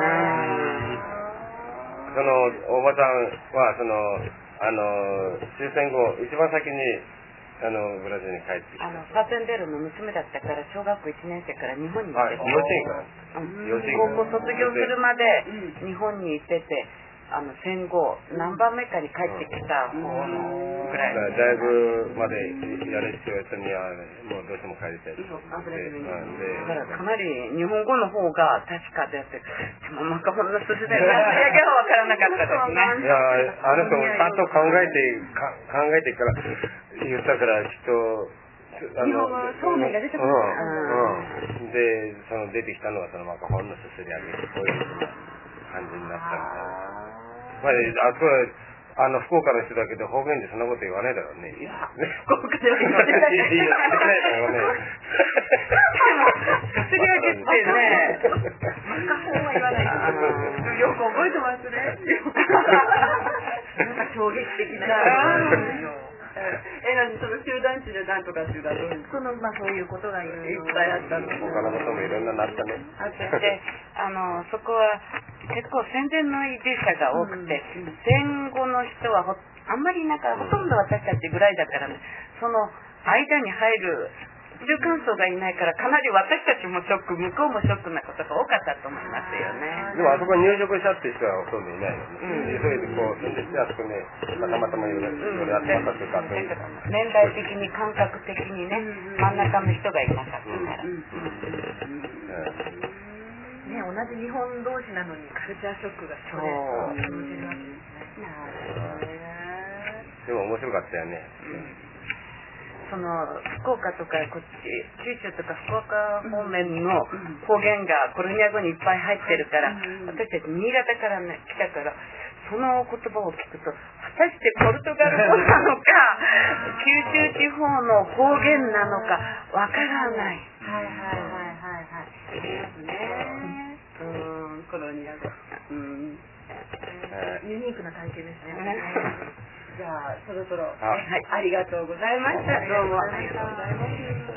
そのおばさんは終戦後一番先にブラジルに帰ってきた。 パーテンデールの娘だったから小学校1年生から日本に行ってて。高校卒業するまで日本に行ってて。戦後何番目かに帰ってきた方のぐらいだいぶまでやれって言われたにはもうどうしても帰りたいってだからかなり日本語の方が確かであって、でもマカホンのすすで何やけは分からなかったですね。 いやあの人もちゃんと考えてから言ったからきっと日本語そうめんが出てくる。 で出てきたのはそのマカホンのすすり揚げこういう感じになったみたいな。あそこは福岡の人だけど方言でそんなこと言わないだろうね。 いや福岡では言わないだろうね。 すすり揚げってね、 マカホンは言わないけどよく覚えてますね。なんか衝撃的な。その集団地でなんとかっていうのはそういうことがいっぱいあったの。 他のこともいろんななったね。 そこは結構戦前の移住者が多くて、戦後の人はあんまりほとんど私たちぐらいだからね、その間に入る中間層がいないからかなり私たちもショック、向こうもショックなことが多かったと思いますよね。 でもあそこに入植したっていう人はほとんどいないよね。急いでこう住んできてあそこにたまたまいろいろ集まったというか、 年代的に感覚的にね、真ん中の人がいなかったから。 ね、同じ日本同士なのにカルチャーショックがそれ生じるわけですね。 でも面白かったよね。 その福岡とかこっち九州とか福岡方面の方言がコロニア語にいっぱい入ってるから、私たち新潟からね来たから、その言葉を聞くと果たしてポルトガル語なのか九州地方の方言なのかわからない。 はいはいはいはいはい。ね。コロニア語。 ユニークな体験ですね。 じゃあそろそろありがとうございました。どうもありがとうございます。